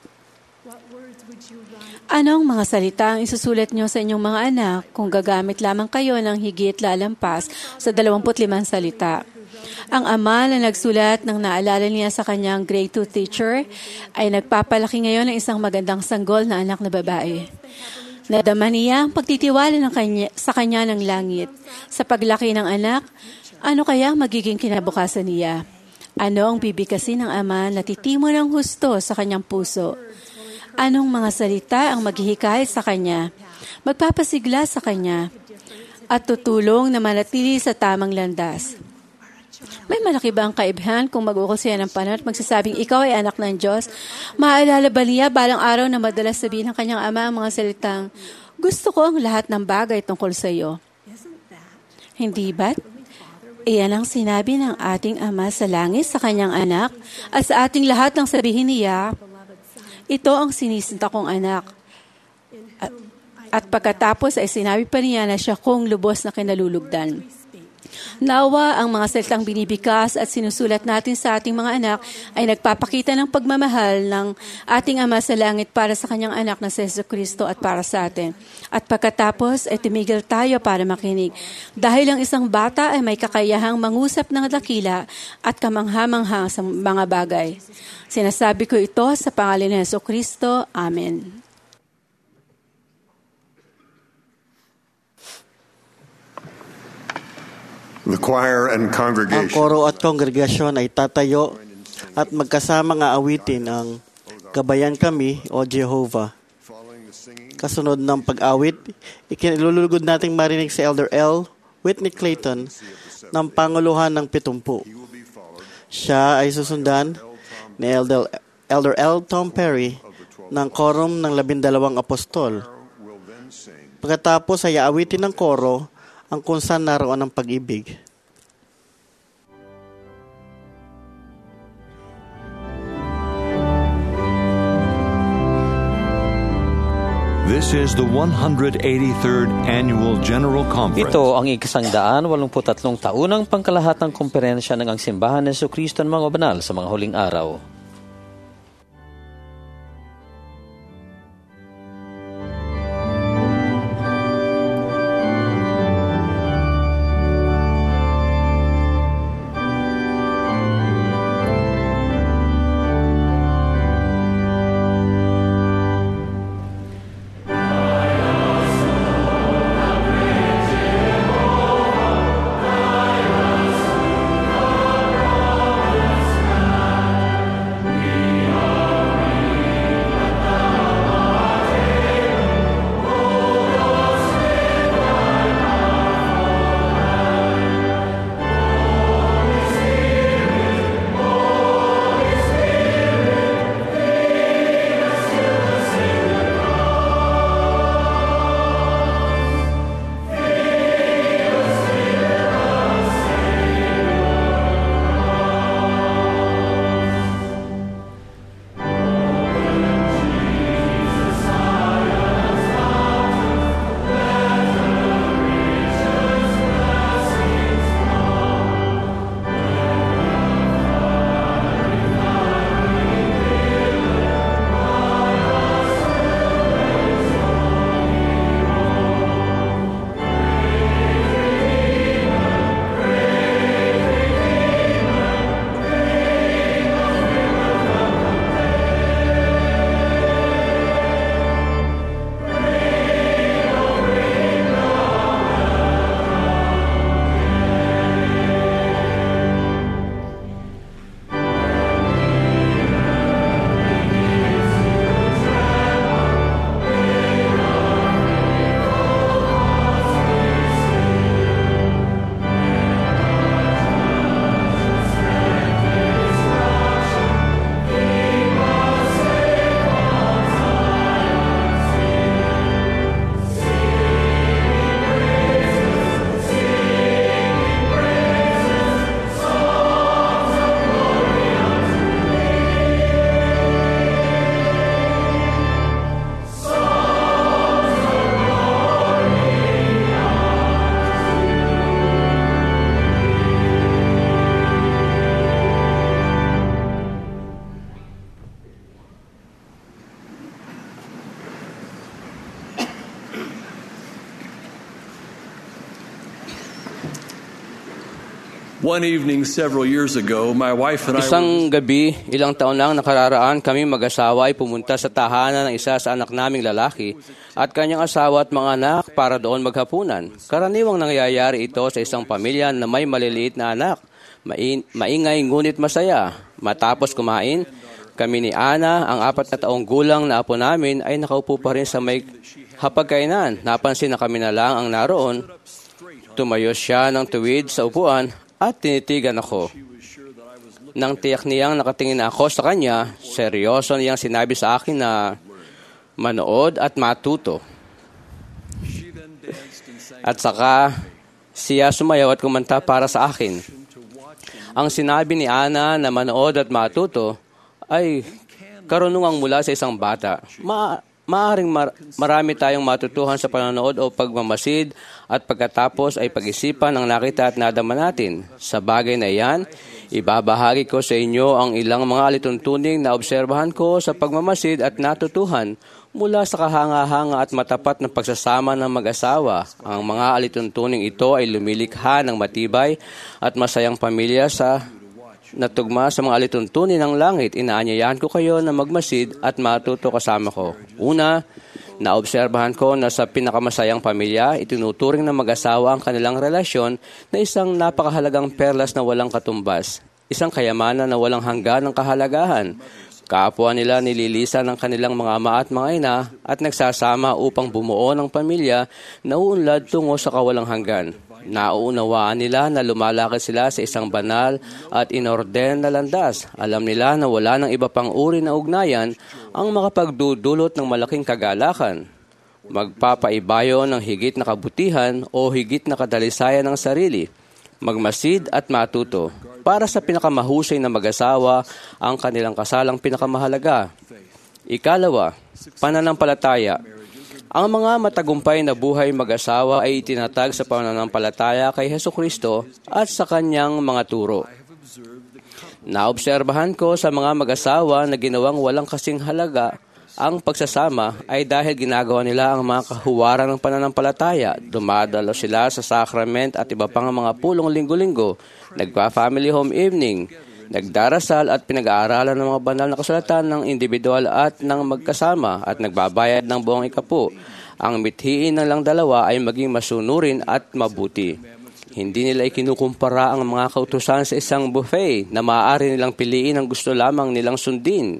Anong mga salita ang isusulat niyo sa inyong mga anak kung gagamit lamang kayo ng higit lalampas sa dalawampu't limang salita? Ang ama na nagsulat ng naalala niya sa kanyang grade two teacher ay nagpapalaki ngayon ng isang magandang sanggol na anak na babae. Nadama niya ang pagtitiwala ng kanya, sa kanya ng langit. Sa paglaki ng anak, ano kaya magiging kinabukasan niya? Ano ang bibigkasin ng ama na titimo ng husto sa kanyang puso? Anong mga salita ang maghihikayat sa kanya, magpapasigla sa kanya, at tutulong na manatili sa tamang landas? May malaki ba ang kaibhan kung mag-ukol siya ng panon at magsasabing ikaw ay anak ng Diyos? Maaalala ba niya balang araw na madalas sabihin ng kanyang ama ang mga salitang, gusto ko ang lahat ng bagay tungkol sa iyo? Hindi ba't? Iyan ang sinabi ng ating ama sa langit sa kanyang anak at sa ating lahat ng sabihin niya, ito ang sinisinta kong anak. At, at pagkatapos ay sinabi pa niya na siya kong lubos na kinalulugdan. Nawa ang mga salitang binibikas at sinusulat natin sa ating mga anak ay nagpapakita ng pagmamahal ng ating Ama sa langit para sa kanyang anak na si Jesucristo at para sa atin. At pagkatapos ay tumigil tayo para makinig. Dahil ang isang bata ay may kakayahang mangusap ng dakila at kamangha-mangha sa mga bagay. Sinasabi ko ito sa pangalan ni Jesucristo. Amen. The choir and Ang congregation koro at kongregasyon ay tatayo at magkasama nga awitin ang Gabayan Kami o Jehovah. Kasunod ng pag-awit, ikinilulugod nating marinig si Elder L. Whitney Clayton ng Panguluhan ng Pitumpu. Siya ay susundan ni Elder, Elder L. Tom Perry ng Korum ng Labindalawang Apostol. Pagkatapos ay aawitin ng koro ang kung saan naroon ang pag-ibig. This is the one hundred eighty-third Annual General Conference. Ito ang ikasangdaan walumput tatlong taunang pangkalahatang komperensya ng ang Simbahan ni Jesucristo ng mga banal sa mga huling araw. One evening several years ago, my wife and I were Isang gabi, ilang taon lang nakararaan, kami mag-asawa ay pumunta sa tahanan ng isa sa anak naming lalaki at kanyang asawa at mga anak para doon maghapunan. Karaniwang nangyayari ito sa isang pamilya na may maliliit na anak. Main, maingay ngunit masaya. Matapos kumain, kami ni Ana, ang apat na taong gulang na apo namin, ay nakaupo pa rin sa may hapagkainan. Napansin na kami na lang ang naroon. Tumayo siya ng tuwid sa upuan at tinitigan ako. Nang tiyak niyang nakatingin ako sa kanya, seryoso niyang sinabi sa akin na manood at matuto. At saka siya sumayaw at kumanta para sa akin. Ang sinabi ni Ana na manood at matuto ay karunungang mula sa isang bata. Ma maaring mar marami tayong matutuhan sa panonood o pagmamasid at pagkatapos ay pag-isipan ang nakita at nadama natin. Sa bagay na iyan, ibabahagi ko sa inyo ang ilang mga alituntuning na obserbahan ko sa pagmamasid at natutuhan mula sa kahanga-hanga at matapat na pagsasama ng mag-asawa. Ang mga alituntuning ito ay lumilikha ng matibay at masayang pamilya sa natugma sa mga alituntunin ng langit. Inaanyayahan ko kayo na magmasid at matuto kasama ko. Una, naobserbahan ko na sa pinakamasayang pamilya, itinuturing ng mag-asawa ang kanilang relasyon na isang napakahalagang perlas na walang katumbas. Isang kayamanan na walang hanggan ng kahalagahan. Kapwa nila nililisan ng kanilang mga ama at mga ina at nagsasama upang bumuo ng pamilya na uunlad tungo sa kawalang hanggan. Nauunawaan nila na lumalakad sila sa isang banal at inorden na landas. Alam nila na wala ng iba pang uri na ugnayan ang makapagdudulot ng malaking kagalakan. Magpapaibayo ng higit na kabutihan o higit na kadalisayan ng sarili. Magmasid at matuto. Para sa pinakamahusay na mag-asawa, ang kanilang kasalang pinakamahalaga. Ikalawa, pananampalataya. Ang mga matagumpay na buhay mag-asawa ay itinatag sa pananampalataya kay Hesukristo at sa kanyang mga turo. Naobserbahan ko sa mga mag-asawa na ginawang walang kasing halaga ang pagsasama ay dahil ginagawa nila ang mga kahuwaran ng pananampalataya. Dumadalo sila sa sacrament at iba pang mga pulong linggo-linggo, nagpa-family home evening, nagdarasal at pinag-aaralan ng mga banal na kasulatan ng individual at ng magkasama at nagbabayad ng buong ikapu. Ang mithiin ng lang dalawa ay maging masunurin at mabuti. Hindi nila ikinukumpara ang mga kautusan sa isang buffet na maaari nilang piliin ang gusto lamang nilang sundin.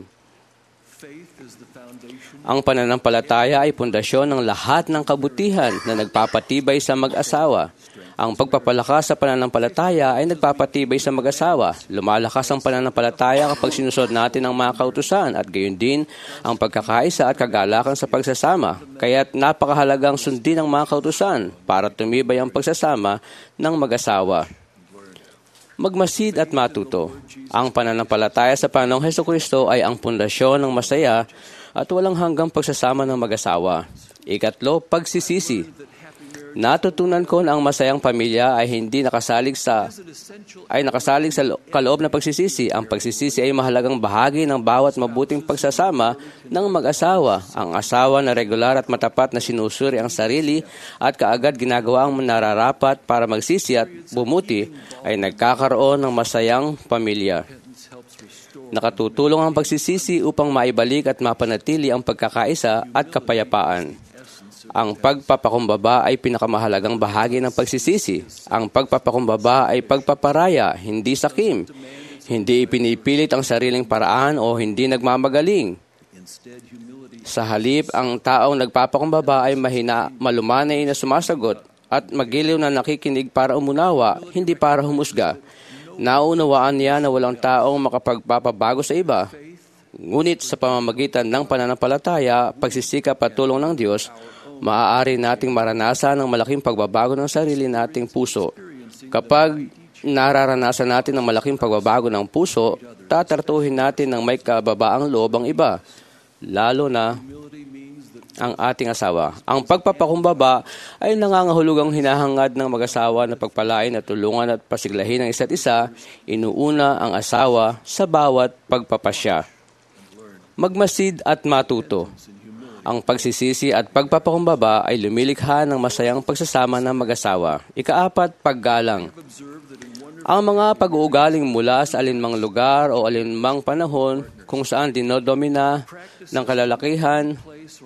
Ang pananampalataya ay pundasyon ng lahat ng kabutihan na nagpapatibay sa mag-asawa. Ang pagpapalakas sa pananampalataya ay nagpapatibay sa mag-asawa. Lumalakas ang pananampalataya kapag sinusod natin ang mga kautusan at gayon din ang pagkakaisa at kagalakan sa pagsasama. Kaya't napakahalagang sundin ang mga kautusan para tumibay ang pagsasama ng mag-asawa. Magmasid at matuto. Ang pananampalataya sa Panginoong Hesukristo ay ang pundasyon ng masaya at walang hanggang pagsasama ng mag-asawa. Ikatlo, pagsisisi. Natutunan ko na ang masayang pamilya ay hindi nakasalig sa ay nakasalig sa kaloob na pagsisisi. Ang pagsisisi ay mahalagang bahagi ng bawat mabuting pagsasama ng mag-asawa. Ang asawa na regular at matapat na sinusuri ang sarili at kaagad ginagawa ang nararapat para magsisi at bumuti ay nagkakaroon ng masayang pamilya. Nakatutulong ang pagsisisi upang maibalik at mapanatili ang pagkakaisa at kapayapaan. Ang pagpapakumbaba ay pinakamahalagang bahagi ng pagsisisi. Ang pagpapakumbaba ay pagpaparaya, hindi sakim. Hindi ipinipilit ang sariling paraan o hindi nagmamagaling. Sa halip, ang taong nagpapakumbaba ay mahina, malumanay na sumasagot at magiliw na nakikinig para umunawa, hindi para humusga. Naunawaan niya na walang taong makapagpapabago sa iba. Ngunit sa pamamagitan ng pananampalataya, pagsisikap at tulong ng Diyos, maaari nating maranasan ang malaking pagbabago ng sarili nating puso. Kapag nararanasan natin ang malaking pagbabago ng puso, tatartuhin natin ng may kababaang loob ang iba, lalo na ang ating asawa. Ang pagpapakumbaba ay nangangahulugang hinahangad ng mag-asawa na pagpalain at tulungan at pasiglahin ang isa't isa, inuuna ang asawa sa bawat pagpapasya. Magmasid at matuto. Ang pagsisisi at pagpapakumbaba ay lumilikha ng masayang pagsasama ng mag-asawa. Ikaapat, paggalang. Ang mga pag-uugaling mula sa alinmang lugar o alinmang panahon kung saan dinodomina ng kalalakihan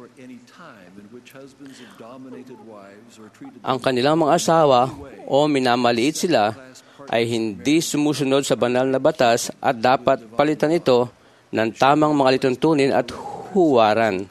ang kanilang mga asawa o minamaliit sila ay hindi sumusunod sa banal na batas at dapat palitan ito ng tamang mga lituntunin at huwaran.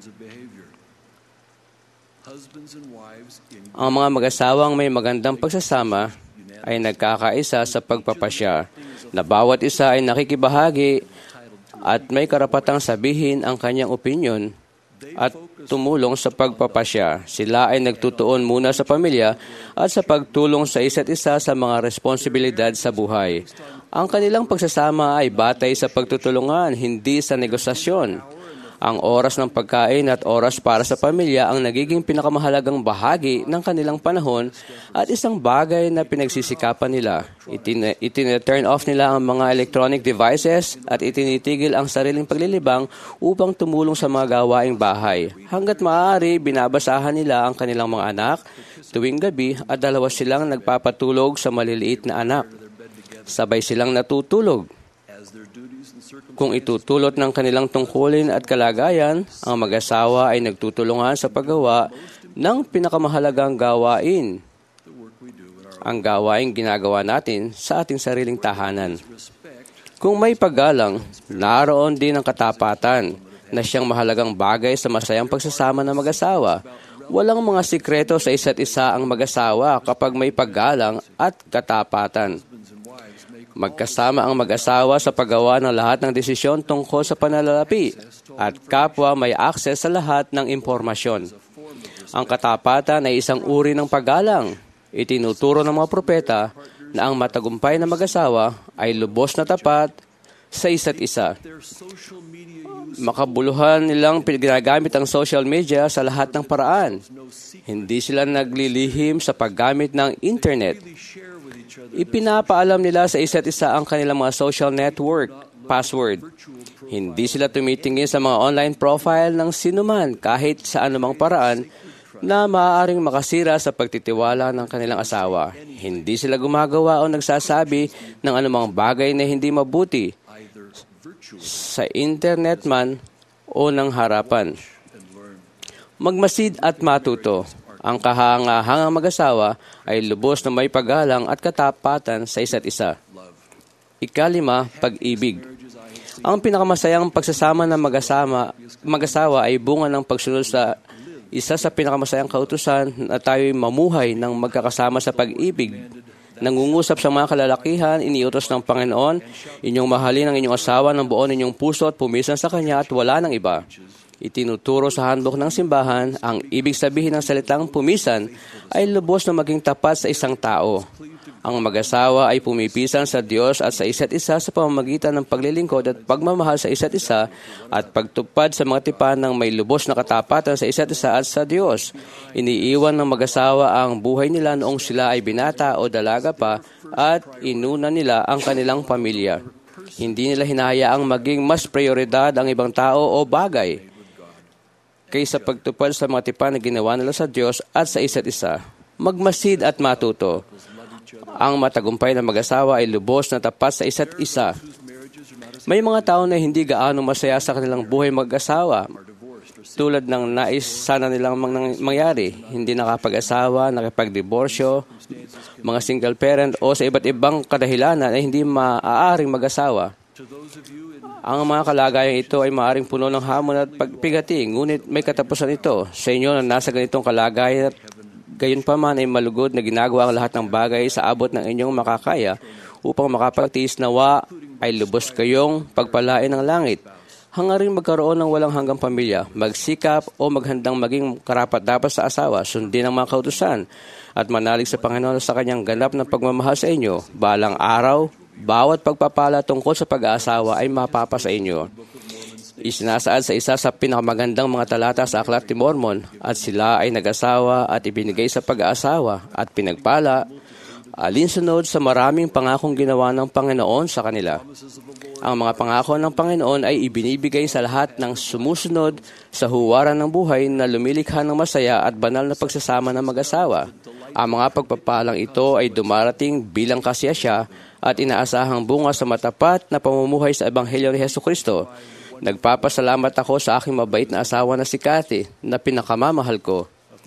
Ang mga mag-asawang may magandang pagsasama ay nagkakaisa sa pagpapasya na bawat isa ay nakikibahagi at may karapatang sabihin ang kanyang opinyon at tumulong sa pagpapasya. Sila ay nagtutuon muna sa pamilya at sa pagtulong sa isa't isa sa mga responsibilidad sa buhay. Ang kanilang pagsasama ay batay sa pagtutulungan, hindi sa negosasyon. Ang oras ng pagkain at oras para sa pamilya ang nagiging pinakamahalagang bahagi ng kanilang panahon at isang bagay na pinagsisikapan nila. Itin- itin-turn off nila ang mga electronic devices at itinitigil ang sariling paglilibang upang tumulong sa mga gawaing bahay. Hanggat maaari, binabasahan nila ang kanilang mga anak tuwing gabi at dalawa silang nagpapatulog sa maliliit na anak. Sabay silang natutulog. Kung itutulot ng kanilang tungkulin at kalagayan, ang mag-asawa ay nagtutulungan sa paggawa ng pinakamahalagang gawain, ang gawaing ginagawa natin sa ating sariling tahanan. Kung may paggalang, naroon din ang katapatan na siyang mahalagang bagay sa masayang pagsasama ng mag-asawa. Walang mga sikreto sa isa't isa ang mag-asawa kapag may paggalang at katapatan. Magkasama ang mag-asawa sa paggawa ng lahat ng desisyon tungkol sa pananalapi at kapwa may akses sa lahat ng impormasyon. Ang katapatan ay isang uri ng paggalang. Itinuturo ng mga propeta na ang matagumpay na mag-asawa ay lubos na tapat sa isa't isa. Makabuluhan nilang ginagamit ang social media sa lahat ng paraan. Hindi sila naglilihim sa paggamit ng internet. Ipinapaalam nila sa isa't isa ang kanilang mga social network password. Hindi sila tumitingin sa mga online profile ng sinuman kahit sa anumang paraan na maaaring makasira sa pagtitiwala ng kanilang asawa. Hindi sila gumagawa o nagsasabi ng anumang bagay na hindi mabuti sa internet man o ng harapan. Magmasid at matuto. Ang kahangahangang mag-asawa ay lubos na may paggalang at katapatan sa isa't isa. Ikalima, pag-ibig. Ang pinakamasayang pagsasama ng mag-asama, mag-asawa ay bunga ng pagsunod sa isa sa pinakamasayang kautusan na tayo'y mamuhay ng magkakasama sa pag-ibig. Nangungusap sa mga kalalakihan, iniutos ng Panginoon, inyong mahalin ang inyong asawa ng buo ninyong puso at pumisan sa Kanya at wala ng iba. Itinuturo sa handbook ng simbahan, ang ibig sabihin ng salitang pumisan ay lubos na maging tapat sa isang tao. Ang mag-asawa ay pumipisan sa Diyos at sa isa't isa sa pamamagitan ng paglilingkod at pagmamahal sa isa't isa at pagtupad sa mga tipan ng may lubos na katapatan sa isa't isa at sa Diyos. Iniiwan ng mag-asawa ang buhay nila noong sila ay binata o dalaga pa at inuna nila ang kanilang pamilya. Hindi nila hinahayaang maging mas prioridad ang ibang tao o bagay kaysa pagtupad sa mga tipan na ginawa nila sa Diyos at sa isa't isa. Magmasid at matuto. Ang matagumpay na mag-asawa ay lubos na tapat sa isa't isa. May mga tao na hindi gaano masaya sa kanilang buhay mag-asawa. Tulad ng nais sana nilang mangyari, hindi nakapag-asawa, nakipag-diborsyo, mga single parent o sa iba't ibang kadahilanan ay hindi maaaring mag-asawa. Ang mga kalagayan ito ay maaaring puno ng hamon at pagpigati, ngunit may katapusan ito. Sa inyo na nasa ganitong kalagayan at gayon pa man ay malugod na ginagawa ang lahat ng bagay sa abot ng inyong makakaya upang makapagtiis nawa ay lubos kayong pagpalain ng langit. Hangaring magkaroon ng walang hanggang pamilya, magsikap o maghandang maging karapat-dapat sa asawa, sundin ang mga kautusan at manalig sa Panginoon sa kanyang ganap na pagmamahal sa inyo. Balang araw, bawat pagpapala tungkol sa pag-aasawa ay mapapa sa inyo. Isinasaad sa isa sa pinakamagandang mga talata sa Aklat ni Mormon at sila ay nag-asawa at ibinigay sa pag-aasawa at pinagpala alinsunod sa maraming pangakong ginawa ng Panginoon sa kanila. Ang mga pangako ng Panginoon ay ibinibigay sa lahat ng sumusunod sa huwaran ng buhay na lumilikha ng masaya at banal na pagsasama ng mag-asawa. Ang mga pagpapalang ito ay dumarating bilang kasiyasya at inaasahang bunga sa matapat na pamumuhay sa Ebanghelyo ni Hesukristo. Nagpapasalamat ako sa aking mabait na asawa na si Kathy na pinakamamahal ko.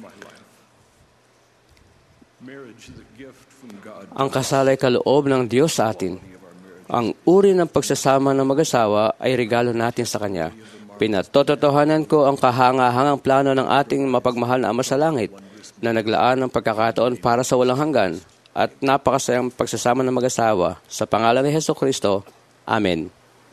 Ang kasal ay kaloob ng Diyos sa atin. Ang uri ng pagsasama ng mag-asawa ay regalo natin sa Kanya. Pinatototohanan ko ang kahangahangang plano ng ating mapagmahal na Ama sa Langit na naglaan ng pagkakataon para sa walang hanggan at napakasayang pagsasama ng mag-asawa. Sa pangalan ni Hesukristo, Amen.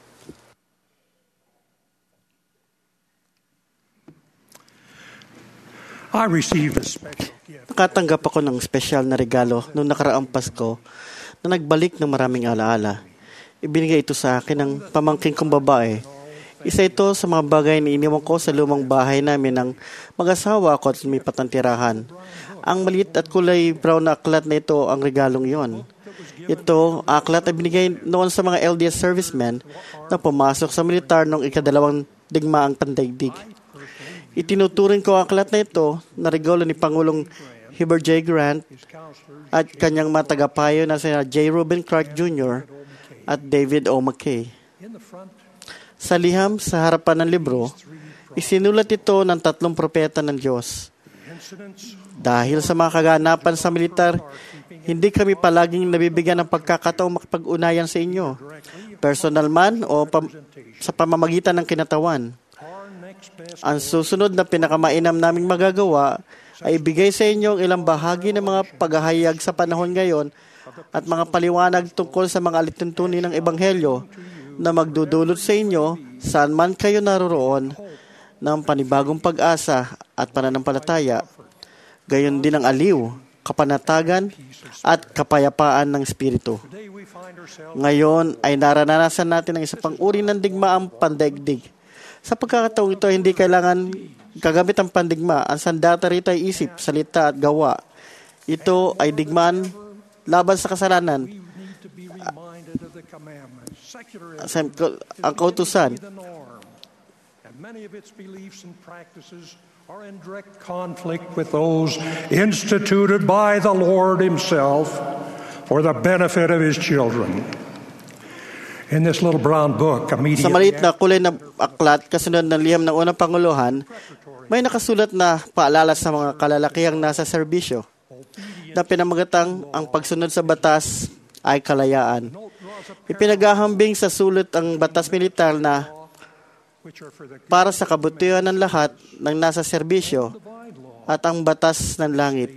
I received a special gift. Nakatanggap ako ng espesyal na regalo noong nakaraang Pasko na nagbalik ng maraming alaala. Ibinigay ito sa akin ng pamangkin kong babae. Isa ito sa mga bagay na iniwan ko sa lumang bahay namin ng mag-asawa ko at lumipat ng tirahan. Ang maliit at kulay brown na aklat na ito ang regalong iyon. Ito, aklat ay binigay noon sa mga L D S servicemen na pumasok sa militar noong ikadalawang digmaang pandaigdig. Itinuturing ko ang aklat na ito na regalo ni Pangulong Heber J. Grant at kanyang mga tagapayo na sina J. Reuben Clark Junior at David O. McKay. Sa liham sa harapan ng libro, isinulat ito ng tatlong propeta ng Diyos. Dahil sa mga kaganapan sa militar, hindi kami palaging nabibigyan ng pagkakataong makipag-unayan sa inyo, personal man o pam- sa pamamagitan ng kinatawan. Ang susunod na pinakamainam naming magagawa ay ibigay sa inyo ang ilang bahagi ng mga paghahayag sa panahon ngayon at mga paliwanag tungkol sa mga alituntunin ng Ebanghelyo na magdudulot sa inyo saan man kayo naroroon ng panibagong pag-asa at pananampalataya. Gayon din ang aliw, kapanatagan at kapayapaan ng Espiritu. Ngayon ay naranasan natin ang isa pang uri ng digmaang pandaigdig. Sa pagkakataong ito, hindi kailangan gagamit ang pandigma. Ang sandata rito ay isip, salita at gawa. Ito ay digmaan laban sa kasalanan. Ang kautusan. Many of its beliefs and practices are in direct conflict with those instituted by the Lord Himself for the benefit of His children. In this little brown book, immediately sa maliit na kulay na aklat, kasunod ng liham ng unang Panguluhan, may nakasulat na paalala sa mga kalalakihang nasa serbisyo na pinamagatang ang pagsunod sa batas ay kalayaan. Ipinaghahambing sa sulat ang batas militar na para sa kabutihan ng lahat ng nasa serbisyo at ang batas ng langit.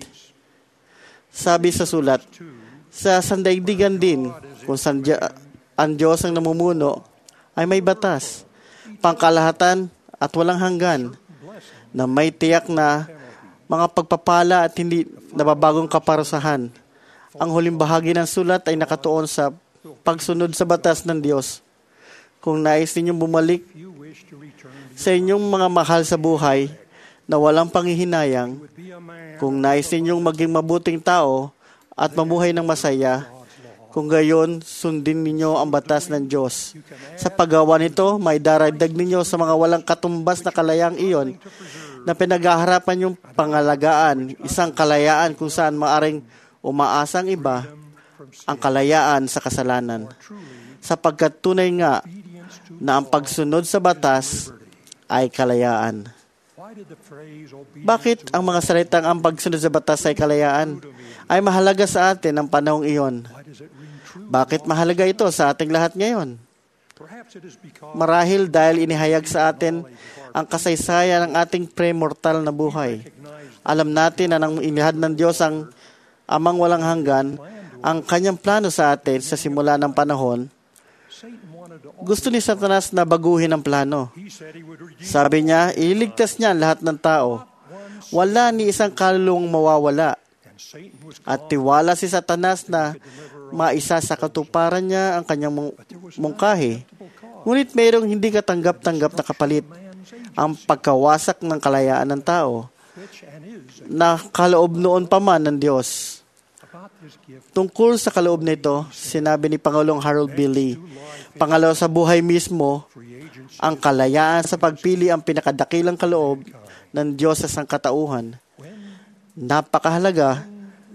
Sabi sa sulat, sa sandaigdigan din kung sandya ang Diyos ang namumuno ay may batas, pangkalahatan at walang hanggan na may tiyak na mga pagpapala at hindi nababagong kaparusahan. Ang huling bahagi ng sulat ay nakatuon sa pagsunod sa batas ng Diyos. Kung nais ninyong bumalik sa inyong mga mahal sa buhay na walang panghihinayang, kung nais ninyong maging mabuting tao at mamuhay ng masaya, kung gayon, sundin ninyo ang batas ng Diyos. Sa paggawa nito, may daragdag ninyo sa mga walang katumbas na kalayaan iyon na pinaghaharapan yung pangalagaan, isang kalayaan kung saan maaring umaasang iba ang kalayaan sa kasalanan. Sapagkat tunay nga na ang pagsunod sa batas ay kalayaan. Bakit ang mga salitang ang pagsunod sa batas ay kalayaan ay mahalaga sa atin ng panahong iyon? Bakit mahalaga ito sa ating lahat ngayon? Marahil dahil inihayag sa atin ang kasaysayan ng ating premortal na buhay. Alam natin na nang inihad ng Diyos ang amang walang hanggan, ang kanyang plano sa atin sa simula ng panahon, gusto ni Satanas na baguhin ang plano. Sabi niya, ililigtas niya ang lahat ng tao. Wala ni isang kaluluwang mawawala. At tiwala si Satanas na maisa sa katuparan niya ang kanyang mungkahi. Ngunit mayroong hindi katanggap-tanggap na kapalit, ang pagkawasak ng kalayaan ng tao na kaloob noon pa man ng Diyos. Tungkol sa kaloob nito, sinabi ni Pangulong Harold B. Lee, pangalawa sa buhay mismo, ang kalayaan sa pagpili ang pinakadakilang kaloob ng Diyos sa sangkatauhan. Napakahalaga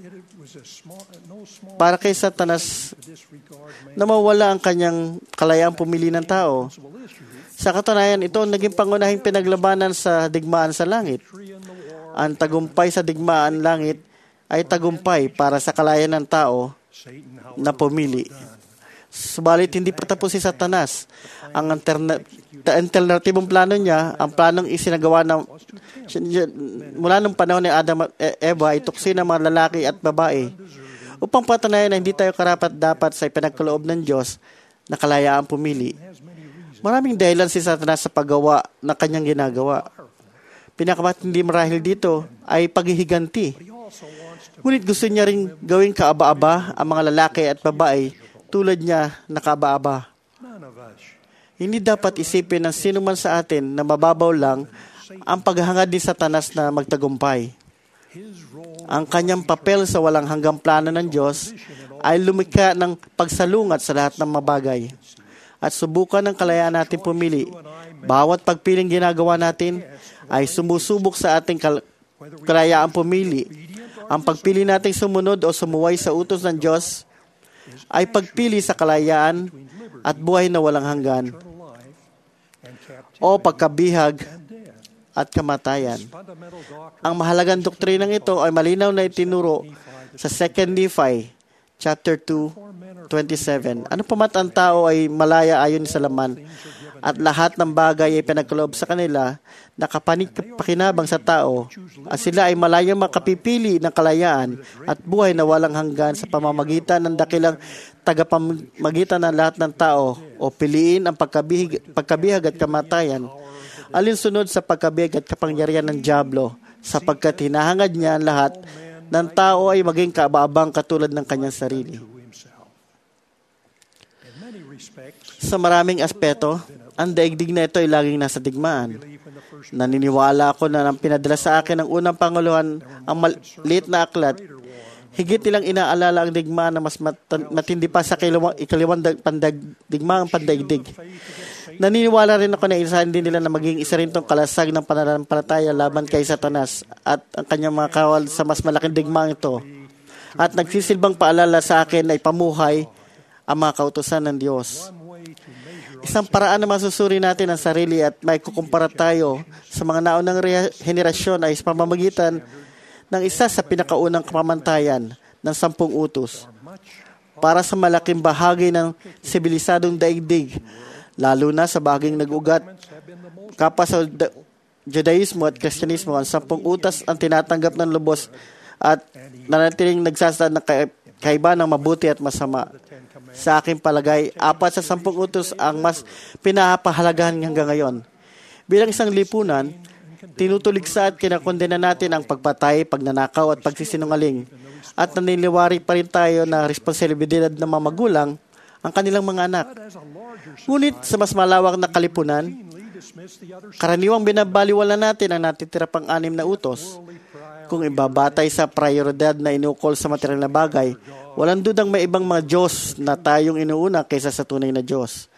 para kay Satanas na mawala ang kanyang kalayaang pumili ng tao. Sa katunayan, ito ang naging pangunahing pinaglabanan sa digmaan sa langit. Ang tagumpay sa digmaan langit ay tagumpay para sa kalayan ng tao na pumili. Subalit hindi pa tapos si Satanas. Ang alterna- alternatibong plano niya, ang planong isinagawa ng mula nung panahon ni Adam at Eva ay tuksin ng mga lalaki at babae upang patunayan na hindi tayo karapat-dapat sa ipinagkaloob ng Diyos na kalayaang pumili. Maraming dahilan si Satanas sa paggawa na kanyang ginagawa. Pinakamatindi marahil dito ay paghihiganti. Ngunit gusto niya ring gawing kaaba-aba ang mga lalaki at babae tulad niya na kaaba-aba. Hindi dapat isipin ng sino man sa atin na mababaw lang ang paghahangad ni Satanas na magtagumpay. Ang kanyang papel sa walang hanggang plano ng Diyos ay lumikha ng pagsalungat sa lahat ng mabagay at subukan ng kalayaan natin pumili. Bawat pagpiling ginagawa natin ay sumusubok sa ating kal- kalayaan pumili. Ang pagpili nating sumunod o sumuway sa utos ng Diyos ay pagpili sa kalayaan at buhay na walang hanggan o pagkabihag at kamatayan. Ang mahalagang doktrinang ito ay malinaw na itinuro sa Second Nephi chapter two, twenty-seven. Ano pamat ang tao ay malaya ayon sa laman at lahat ng bagay ay pinagkaloob sa kanila na kapakikinabang sa tao at sila ay malayang makapipili ng kalayaan at buhay na walang hanggan sa pamamagitan ng dakilang tagapamagitan ng lahat ng tao o piliin ang pagkabihag, pagkabihag at kamatayan alinsunod sa pagkabihag at kapangyarihan ng dyablo sapagkat hinahangad niya ang lahat ng tao ay maging kaaba-abang katulad ng kanyang sarili. Sa maraming aspeto, ang daigdig na ito ay laging nasa digmaan. Naniniwala ako na nang pinadala sa akin ng unang Panguluhan ang maliit na aklat, higit nilang inaalala ang digmaan na mas matindi pa sa ikalawang digmaan pandaigdig. Naniniwala rin ako na isahan din nila na maging isa rin itong kalasag ng pananampalataya laban kay Satanas at ang kanyang mga kawal sa mas malaking digmaan ito. At nagsisilbang paalala sa akin ay pamuhay ang mga kautusan ng Diyos. Isang paraan na masusuri natin ang sarili at may kukumpara tayo sa mga naunang henerasyon ay sa pamamagitan ng isa sa pinakaunang kapamantayan ng sampung utos. Para sa malaking bahagi ng sibilisadong daigdig, lalo na sa bahaging nag-ugat kapwa sa Judaismo at Kristyanismo, ang sampung utos ang tinatanggap ng lubos at nanatiling nagsasaad ng kaiba ng mabuti at masama. Sa aking palagay, apat sa sampung utos ang mas pinapahalagahan hanggang ngayon. Bilang isang lipunan, tinutuligsa at kinakondena natin ang pagpatay, pagnanakaw at pagsisinungaling. At naniniwari pa rin tayo na responsibilidad ng mga magulang ang kanilang mga anak. Ngunit sa mas malawak na kalipunan, karaniwang binabaliwala natin ang natitira pang anim na utos. Kung ibabatay sa prioridad na inukol sa material na bagay, walang dudang may ibang mga Diyos na tayong inuuna kaysa sa tunay na Diyos.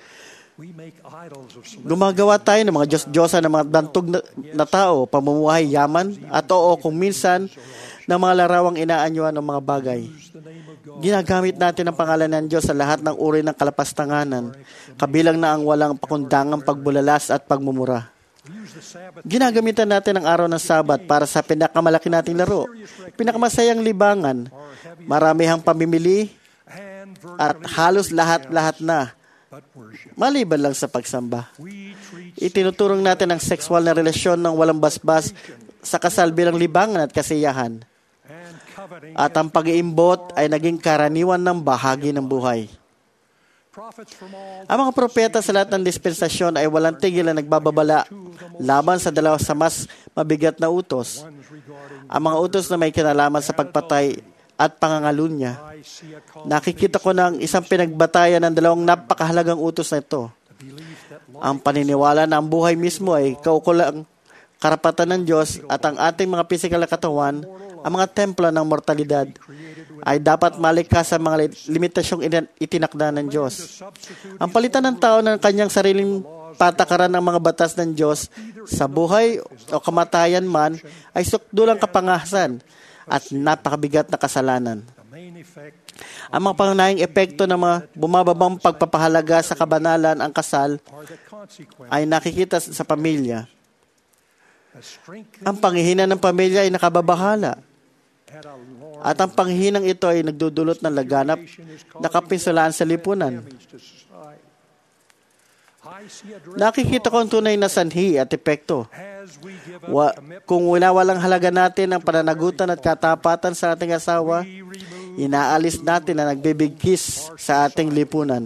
Gumagawa tayo ng mga Diyos-Diyosa ng mga bantog na, na tao, pamumuhay, yaman, at oo kung minsan ng mga larawang inaanyuan ng mga bagay. Ginagamit natin ang pangalan ng Diyos sa lahat ng uri ng kalapastanganan, kabilang na ang walang pakundangang pagbulalas at pagmumura. Ginagamitan natin ang araw ng Sabat para sa pinakamalaki nating laro, pinakamasayang libangan, maramihang pamimili, at halos lahat-lahat na, maliban lang sa pagsamba. Itinuturong natin ang sexual na relasyon ng walang basbas sa kasal bilang libangan at kasiyahan. At ang pag-iimbot ay naging karaniwan ng bahagi ng buhay. Ang mga propeta sa lahat ng dispensasyon ay walang tigil na nagbababala laban sa dalawa sa mas mabigat na utos. Ang mga utos na may kinalaman sa pagpatay at pangangalunya. Nakikita ko ng isang pinagbatayan ng dalawang napakahalagang utos na ito. Ang paniniwala na ang buhay mismo ay kaukulang karapatan ng Diyos at ang ating mga pisikal na katawan, ang mga templo ng mortalidad, ay dapat malikha sa mga limitasyong itinakda ng Diyos. Ang palitan ng tao ng kanyang sariling patakaran ng mga batas ng Diyos sa buhay o kamatayan man ay sukdulang kapangahasan at napakabigat na kasalanan. Ang mga pangunahing epekto ng mga bumababang pagpapahalaga sa kabanalan ang kasal ay nakikita sa pamilya. Ang panghihina ng pamilya ay nakababahala. At ang panghihinang ito ay nagdudulot ng laganap na kapinsulaan sa lipunan. Nakikita ko ang tunay na sanhi at epekto. Wa, kung wala walang halaga natin ang pananagutan at katapatan sa ating asawa, inaalis natin na nagbibigkis sa ating lipunan.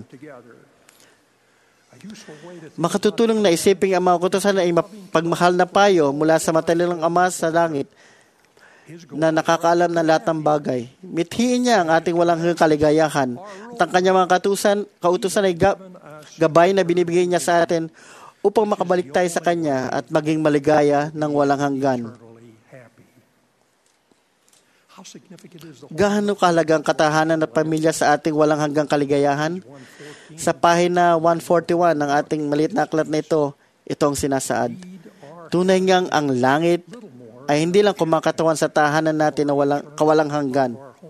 Makatutulong na isipin ang mga kutusan ay pagmahal na payo mula sa matalilang Ama sa langit na nakakaalam ng lahat ng bagay. Mithiin niya ang ating walang hanggang kaligayahan at ang kanyang mga katusan, kautusan ay ga, gabay na binibigay niya sa atin upang makabalik tayo sa Kanya at maging maligaya ng walang hanggan. Gaano kahalaga ang katahanan at pamilya sa ating walang hanggang kaligayahan? Sa pahina one forty-one ng ating maliit na aklat na ito, itong sinasaad. Tunay ngang ang langit ay hindi lang kumakatawan sa tahanan natin na walang, kawalang hanggan.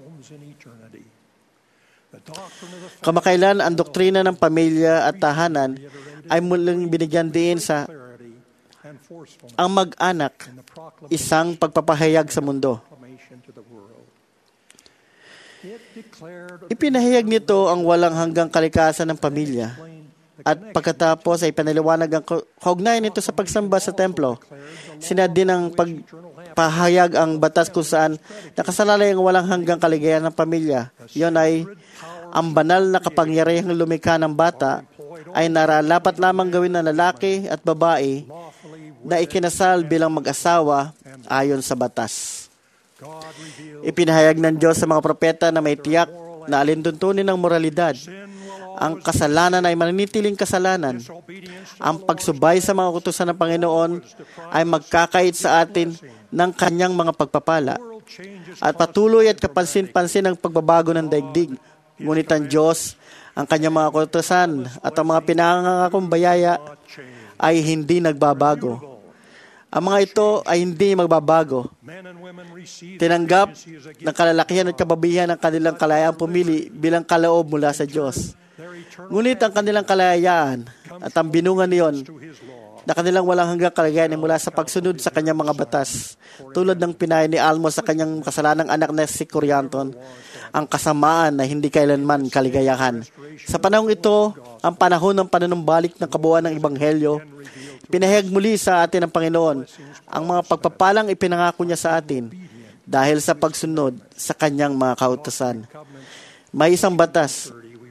Kamakailan ang doktrina ng pamilya at tahanan ay muling binigyan din sa ang mag-anak, isang pagpapahayag sa mundo. Ipinahayag nito ang walang hanggang kalikasan ng pamilya at pagkatapos ay pinaliwanag ang kaugnayan nito sa pagsamba sa templo. Sinad din ang pagpahayag ang batas kung saan nakasalalay ang walang hanggang kaligayahan ng pamilya. Iyon ay ang banal na kapangyarihang lumikha ng bata ay nararapat lamang gawin ng lalaki at babae na ikinasal bilang mag-asawa ayon sa batas. Ipinahayag ng Diyos sa mga propeta na may tiyak na alintuntunin ng moralidad. Ang kasalanan ay mananitiling kasalanan. Ang pagsubay sa mga utusan ng Panginoon ay magkakait sa atin ng kanyang mga pagpapala. At patuloy at kapansin-pansin ang pagbabago ng daigdig. Ngunit ang Diyos, ang kanyang mga utusan at ang mga pinangangakong bayaya ay hindi nagbabago. Ang mga ito ay hindi magbabago. Tinanggap ng kalalakihan at kababihan ng kanilang kalayaang pumili bilang kaloob mula sa Diyos. Ngunit ang kanilang kalayaan at ang binungan niyon na kanilang walang hanggang kaligayahan ay mula sa pagsunod sa kanyang mga batas. Tulad ng pinay ni Almo sa kanyang kasalanang anak na si Corianton, ang kasamaan na hindi kailanman kaligayahan. Sa panahong ito, ang panahon ng panunumbalik ng kabuuan ng Ebanghelyo, pinahayag muli sa atin ng Panginoon ang mga pagpapalang ipinangako niya sa atin dahil sa pagsunod sa kanyang mga kautusan. May isang batas.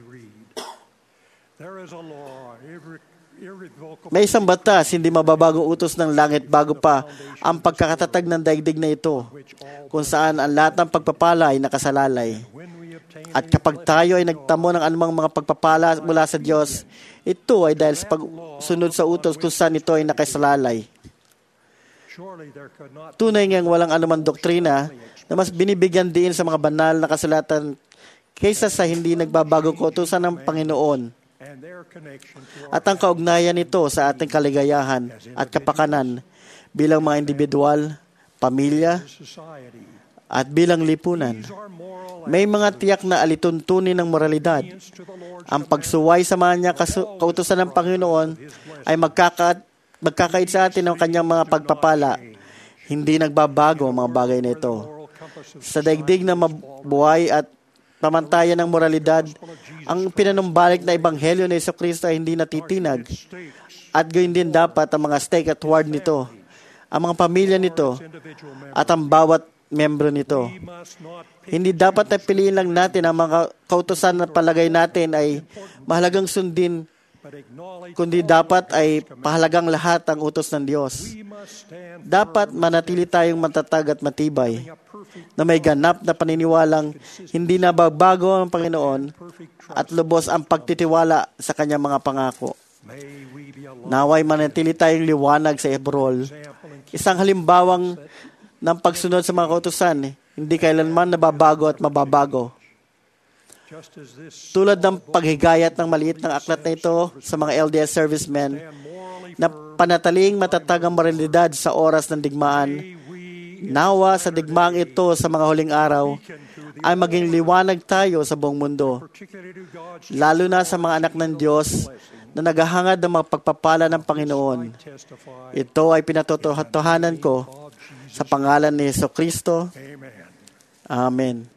May isang batas, hindi mababagong utos ng langit bago pa ang pagkakatatag ng daigdig na ito, kung saan ang lahat ng pagpapala ay nakasalalay. At kapag tayo ay nagtamo ng anumang mga pagpapala mula sa Diyos, ito ay dahil sa pagsunod sa utos kung saan ito ay nakasalalay. Tunay ngang walang anumang doktrina na mas binibigyan din sa mga banal na kasulatan kaysa sa hindi nagbabagong kautusan ng Panginoon. At ang kaugnayan nito sa ating kaligayahan at kapakanan bilang mga individual, pamilya, at bilang lipunan. May mga tiyak na alituntunin ng moralidad. Ang pagsuway sa mga kautusan ng Panginoon ay magkaka, magkakait sa atin ng kanyang mga pagpapala. Hindi nagbabago ang mga bagay na ito. Sa daigdig na mabuhay at pamantayan ng moralidad, ang pinanumbalik na Ebanghelyo ni Jesucristo ay hindi natitinag. At gayon din dapat ang mga stake at ward nito, ang mga pamilya nito, at ang bawat membro nito. Hindi dapat na piliin lang natin ang mga kautusan na palagay natin ay mahalagang sundin, kundi dapat ay pahalagang lahat ang utos ng Diyos. Dapat manatili tayong matatag at matibay na may ganap na paniniwalang hindi nababago ang Panginoon at lubos ang pagtitiwala sa kanyang mga pangako. Naway manatili tayong liwanag sa Hebrol, isang halimbawang ng pagsunod sa mga kautusan, hindi kailanman nababago at mababago. Tulad ng paghigayat ng maliit ng aklat na ito sa mga L D S servicemen na panataling matatag ang moralidad sa oras ng digmaan, nawa sa digmaang ito sa mga huling araw ay maging liwanag tayo sa buong mundo, lalo na sa mga anak ng Diyos na naghahangad ng mga pagpapala ng Panginoon. Ito ay pinatotohanan ko sa pangalan ni Jesucristo. Amen.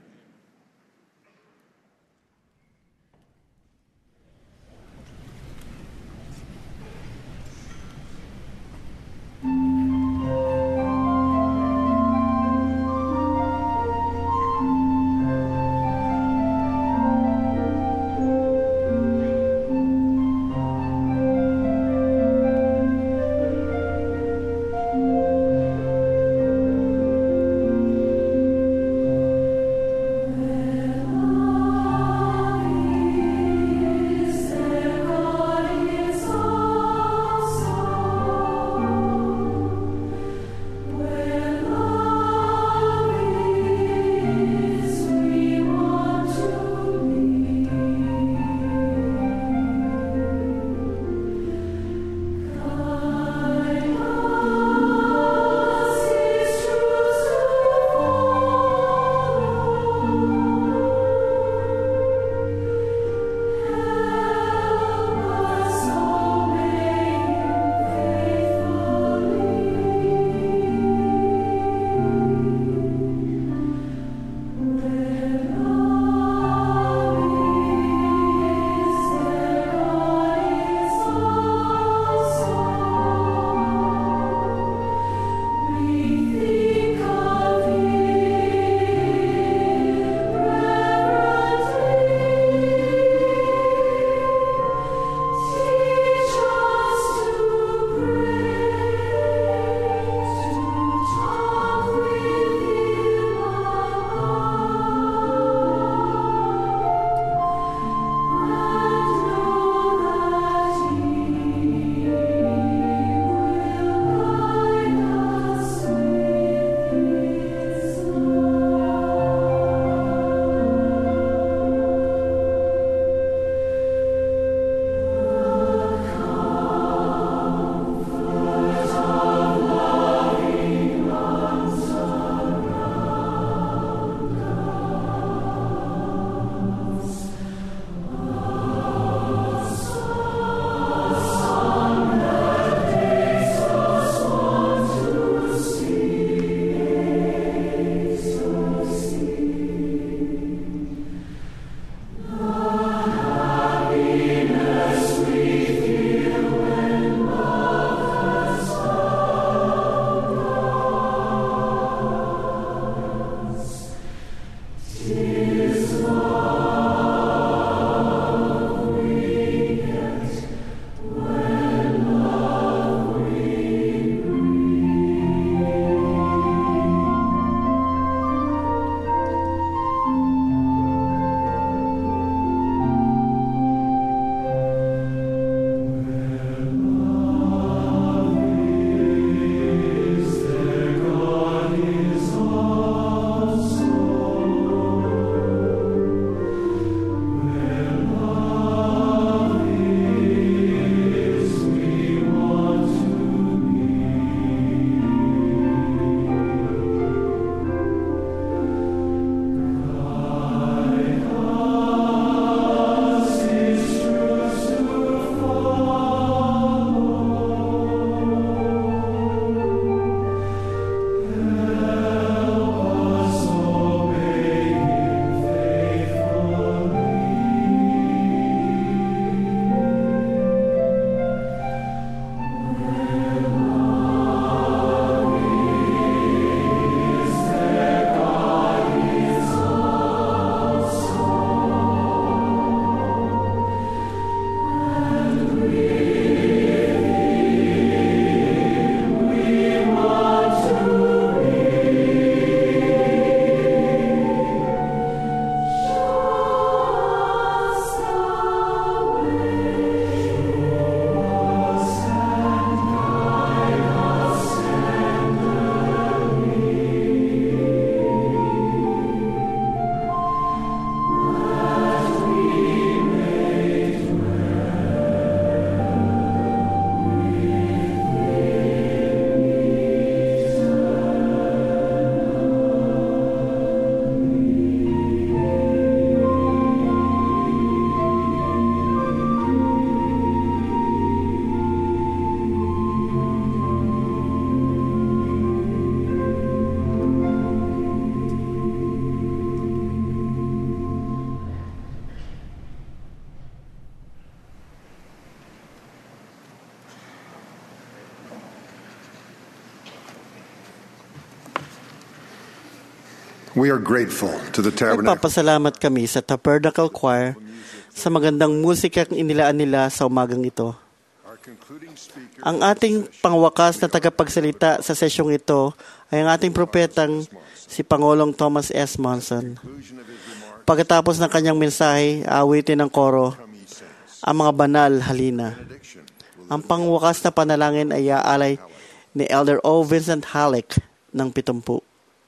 We are grateful to the Tabernacle. Nagpapasalamat kami sa Tabernacle Choir sa magandang musika ang inilaan nila sa umagang ito. Ang ating pangwakas na tagapagsalita sa sesyong ito ay ang ating propetang si Pangulong Thomas S. Monson. Pagkatapos ng kanyang mensahe, aawitin ng koro, ang mga banal halina. Ang pangwakas na panalangin ay iaalay ni Elder O. Vincent Halleck ng pitumpu.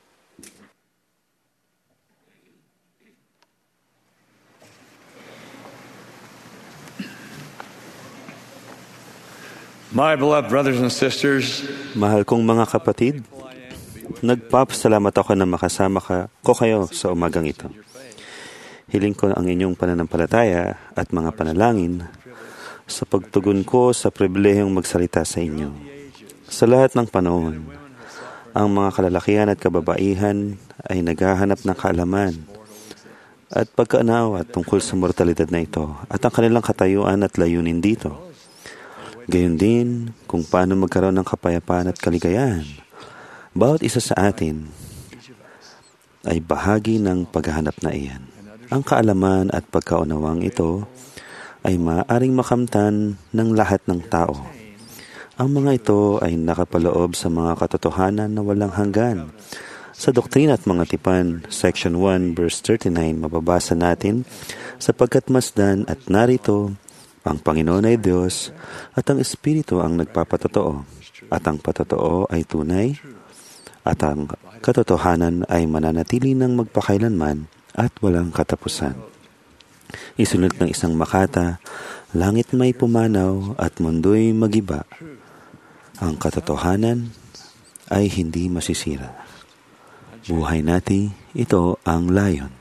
My beloved brothers and sisters, mahal kong mga kapatid, nagpapasalamat ako na makasama ka, ko kayo sa umagang ito. Hiling ko ang inyong pananampalataya at mga panalangin sa pagtugon ko sa pribilehiyong magsalita sa inyo. Sa lahat ng panahon, ang mga kalalakihan at kababaihan ay naghahanap ng kaalaman at pagkaunawa tungkol sa mortalidad na ito at ang kanilang katayuan at layunin dito. Gayon din kung paano magkaroon ng kapayapaan at kaligayahan. Bawat isa sa atin ay bahagi ng paghahanap na iyan. Ang kaalaman at pagkaunawang ito ay maaaring makamtan ng lahat ng tao. Ang mga ito ay nakapaloob sa mga katotohanan na walang hanggan. Sa Doktrina at Mga Tipan, Section one, verse thirty-nine, mababasa natin, sapagkat masdan at narito, ang Panginoon ay Diyos at ang Espiritu ang nagpapatotoo at ang patotoo ay tunay at ang katotohanan ay mananatili ng magpakailanman at walang katapusan. Isunod ng isang makata, langit may pumanaw at mundo'y magiba. Ang katotohanan ay hindi masisira. Buhay natin, ito ang layon.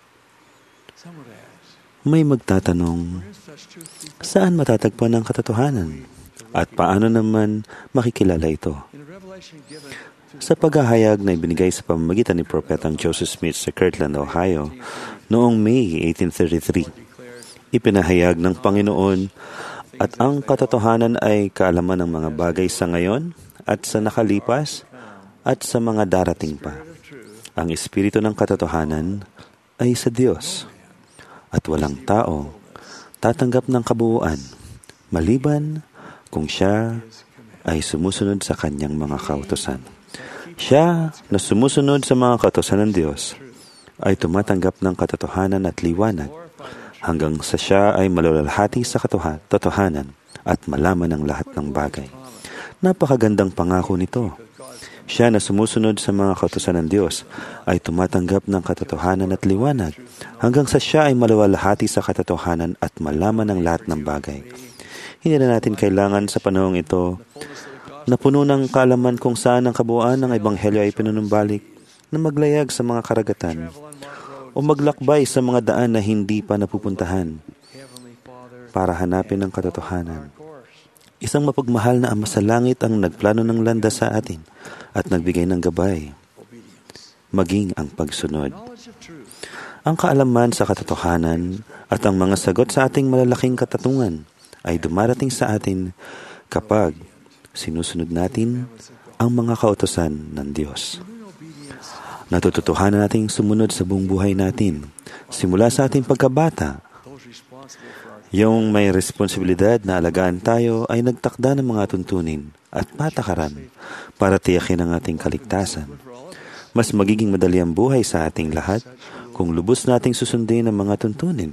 May magtatanong, saan matatagpuan ang katotohanan? At paano naman makikilala ito? Sa paghahayag na ibinigay sa pamamagitan ni Propetang Joseph Smith sa Kirtland, Ohio, noong May eighteen thirty-three, ipinahayag ng Panginoon at ang katotohanan ay kaalaman ng mga bagay sa ngayon at sa nakalipas at sa mga darating pa. Ang espiritu ng katotohanan ay sa Diyos at walang tao tatanggap ng kabuuan maliban kung siya ay sumusunod sa kanyang mga kautusan. Siya na sumusunod sa mga kautusan ng Diyos ay tumatanggap ng katotohanan at liwanag hanggang sa siya ay malulalhati sa katotohanan at malaman ang lahat ng bagay. Napakagandang pangako nito. Siya na sumusunod sa mga kautusan ng Diyos ay tumatanggap ng katotohanan at liwanag hanggang sa siya ay maluwalhati sa katotohanan at malaman ang lahat ng bagay. Hindi na natin kailangan sa panahong ito na puno ng kaalaman kung saan ang kabuuan ng Ebanghelyo ay pinunumbalik na maglayag sa mga karagatan o maglakbay sa mga daan na hindi pa napupuntahan para hanapin ang katotohanan. Isang mapagmahal na Ama sa langit ang nagplano ng landas sa atin at nagbigay ng gabay, maging ang pagsunod. Ang kaalaman sa katotohanan at ang mga sagot sa ating malalaking katatungan ay dumarating sa atin kapag sinusunod natin ang mga kautusan ng Diyos. Natututuhanan nating sumunod sa buong buhay natin, simula sa ating pagkabata. Yung may responsibilidad na alagaan tayo ay nagtakda ng mga tuntunin at patakaran para tiyakin ang ating kaligtasan. Mas magiging madali ang buhay sa ating lahat kung lubos nating susundin ang mga tuntunin.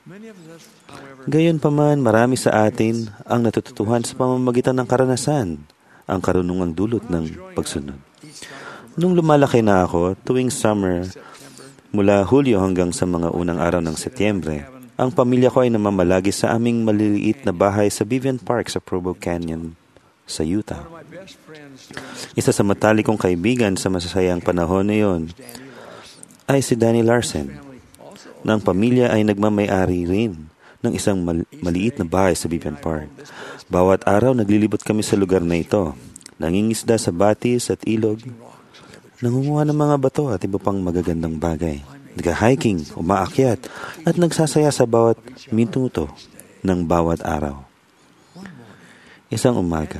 Gayunpaman, marami sa atin ang natututuhan sa pamamagitan ng karanasan, ang karunungang dulot ng pagsunod. Nung lumalaki na ako, tuwing summer, mula Hulyo hanggang sa mga unang araw ng Setyembre, ang pamilya ko ay namamalagi sa aming maliliit na bahay sa Vivian Park sa Provo Canyon sa Utah. Isa sa matalik kong kaibigan sa masasayang panahon na iyon ay si Danny Larsen, na ang pamilya ay nagmamay-ari rin ng isang mal- maliit na bahay sa Vivian Park. Bawat araw naglilibot kami sa lugar na ito, nangingisda sa batis at ilog, nangunguha ng mga bato at iba pang magagandang bagay. Nag-hiking, umaakyat, at nagsasaya sa bawat minuto ng bawat araw. Isang umaga,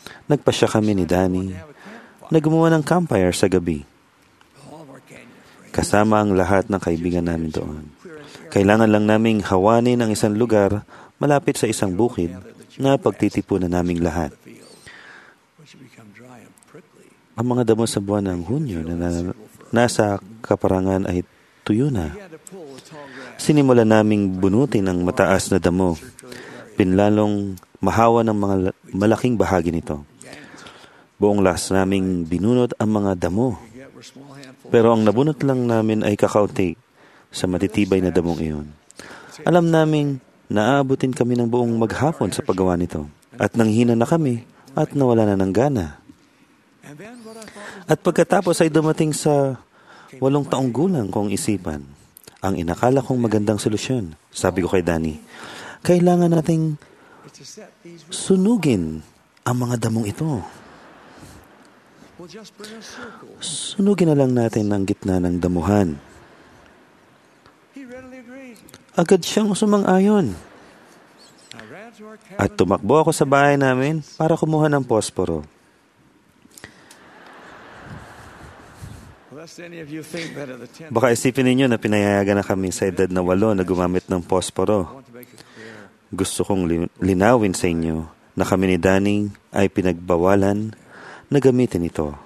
nagpasya kami ni Danny na gumawa ng campfire sa gabi. kasama ang lahat ng kaibigan namin doon. Kailangan lang naming hawanin ang isang lugar malapit sa isang bukid na pagtitipunan naming lahat. Ang mga damo sa buwan ng Hunyo na nasa kaparangan ay tuyo na. Sinimulan naming bunutin ang mataas na damo. Pinlalong mahawa ng mga malaking bahagi nito. Buong las naming binunot ang mga damo. Pero ang nabunot lang namin ay kakaunti sa matitibay na damong iyon. Alam naming naaabutin kami ng buong maghapon sa paggawa nito. At nanghina na kami at nawala na ng gana. At pagkatapos ay dumating sa walong taong gulang kong isipan ang inakala kong magandang solusyon. Sabi ko kay Danny, kailangan nating sunugin ang mga damong ito. Sunugin na lang natin ang gitna ng damuhan. Agad siyang sumang-ayon. At tumakbo ako sa bahay namin para kumuha ng posporo. Baka isipin ninyo na pinayayagan na kami sa edad na walo na gumamit ng posporo. Gusto kong linawin sa inyo na kami ni Danny ay pinagbawalan na gamitin ito.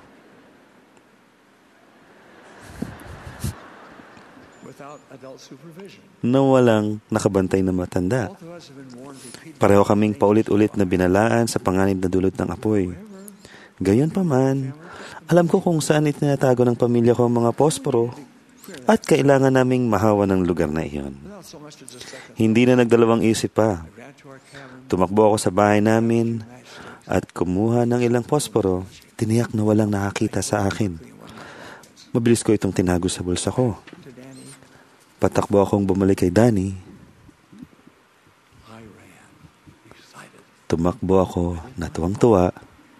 Na walang nakabantay na matanda. Pareho kaming paulit-ulit na binalaan sa panganib na dulot ng apoy. Gayon pa man, alam ko kung saan itinatago ng pamilya ko ang mga posporo at kailangan naming mahawa ng lugar na iyon. Hindi na nagdalawang isip pa. Tumakbo ako sa bahay namin at kumuha ng ilang posporo. Tiniyak na walang nakakita sa akin. Mabilis ko itong tinago sa bulsa ko. Patakbo akong bumalik kay Danny. Tumakbo ako na tuwang-tuwa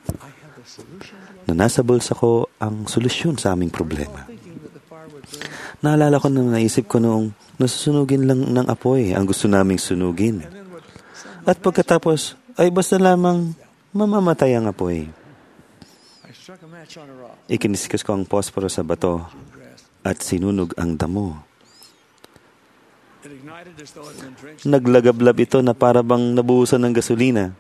na nasa bulsa ko ang solusyon sa aming problema. Naalala ko na naisip ko noong nasusunugin lang ng apoy ang gusto naming sunugin. At pagkatapos ay basta lamang mamamatay ang apoy. Ikiniskas ko ang posporo sa bato at sinunog ang damo. Naglagablab ito na para bang nabuhusan ng gasolina.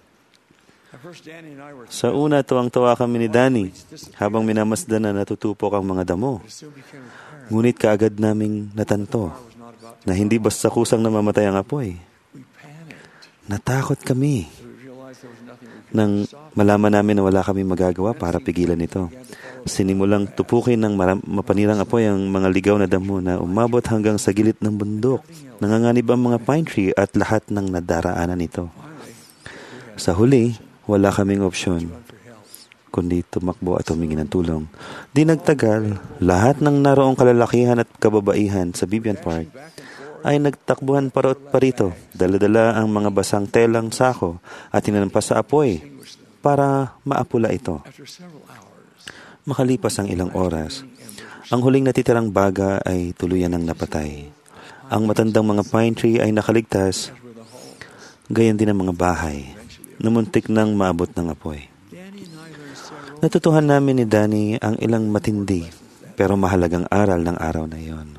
Sa una, tuwang-tuwa kami ni Danny habang minamasdan na natutupok ang mga damo. Ngunit kaagad naming natanto na hindi basta kusang namamatay ang apoy. Natakot kami nang malaman namin na wala kami magagawa para pigilan ito. Sinimulang tupukin ng mapanirang apoy ang mga ligaw na damo na umabot hanggang sa gilid ng bundok. Nanganganib ang mga pine tree at lahat ng nadaraanan nito. Sa huli, wala kaming opsyon kundi tumakbo at humingi ng tulong. Di nagtagal, lahat ng naroong kalalakihan at kababaihan sa Vivian Park ay nagtakbuhan parot parito. Dala-dala ang mga basang telang sako at tinampas sa apoy para maapula ito. Makalipas ang ilang oras, ang huling natitirang baga ay tuluyan ng napatay. Ang matandang mga pine tree ay nakaligtas, gayon din ang mga bahay na muntik nang maabot ng apoy. Natutuhan namin ni Danny ang ilang matindi pero mahalagang aral ng araw na iyon.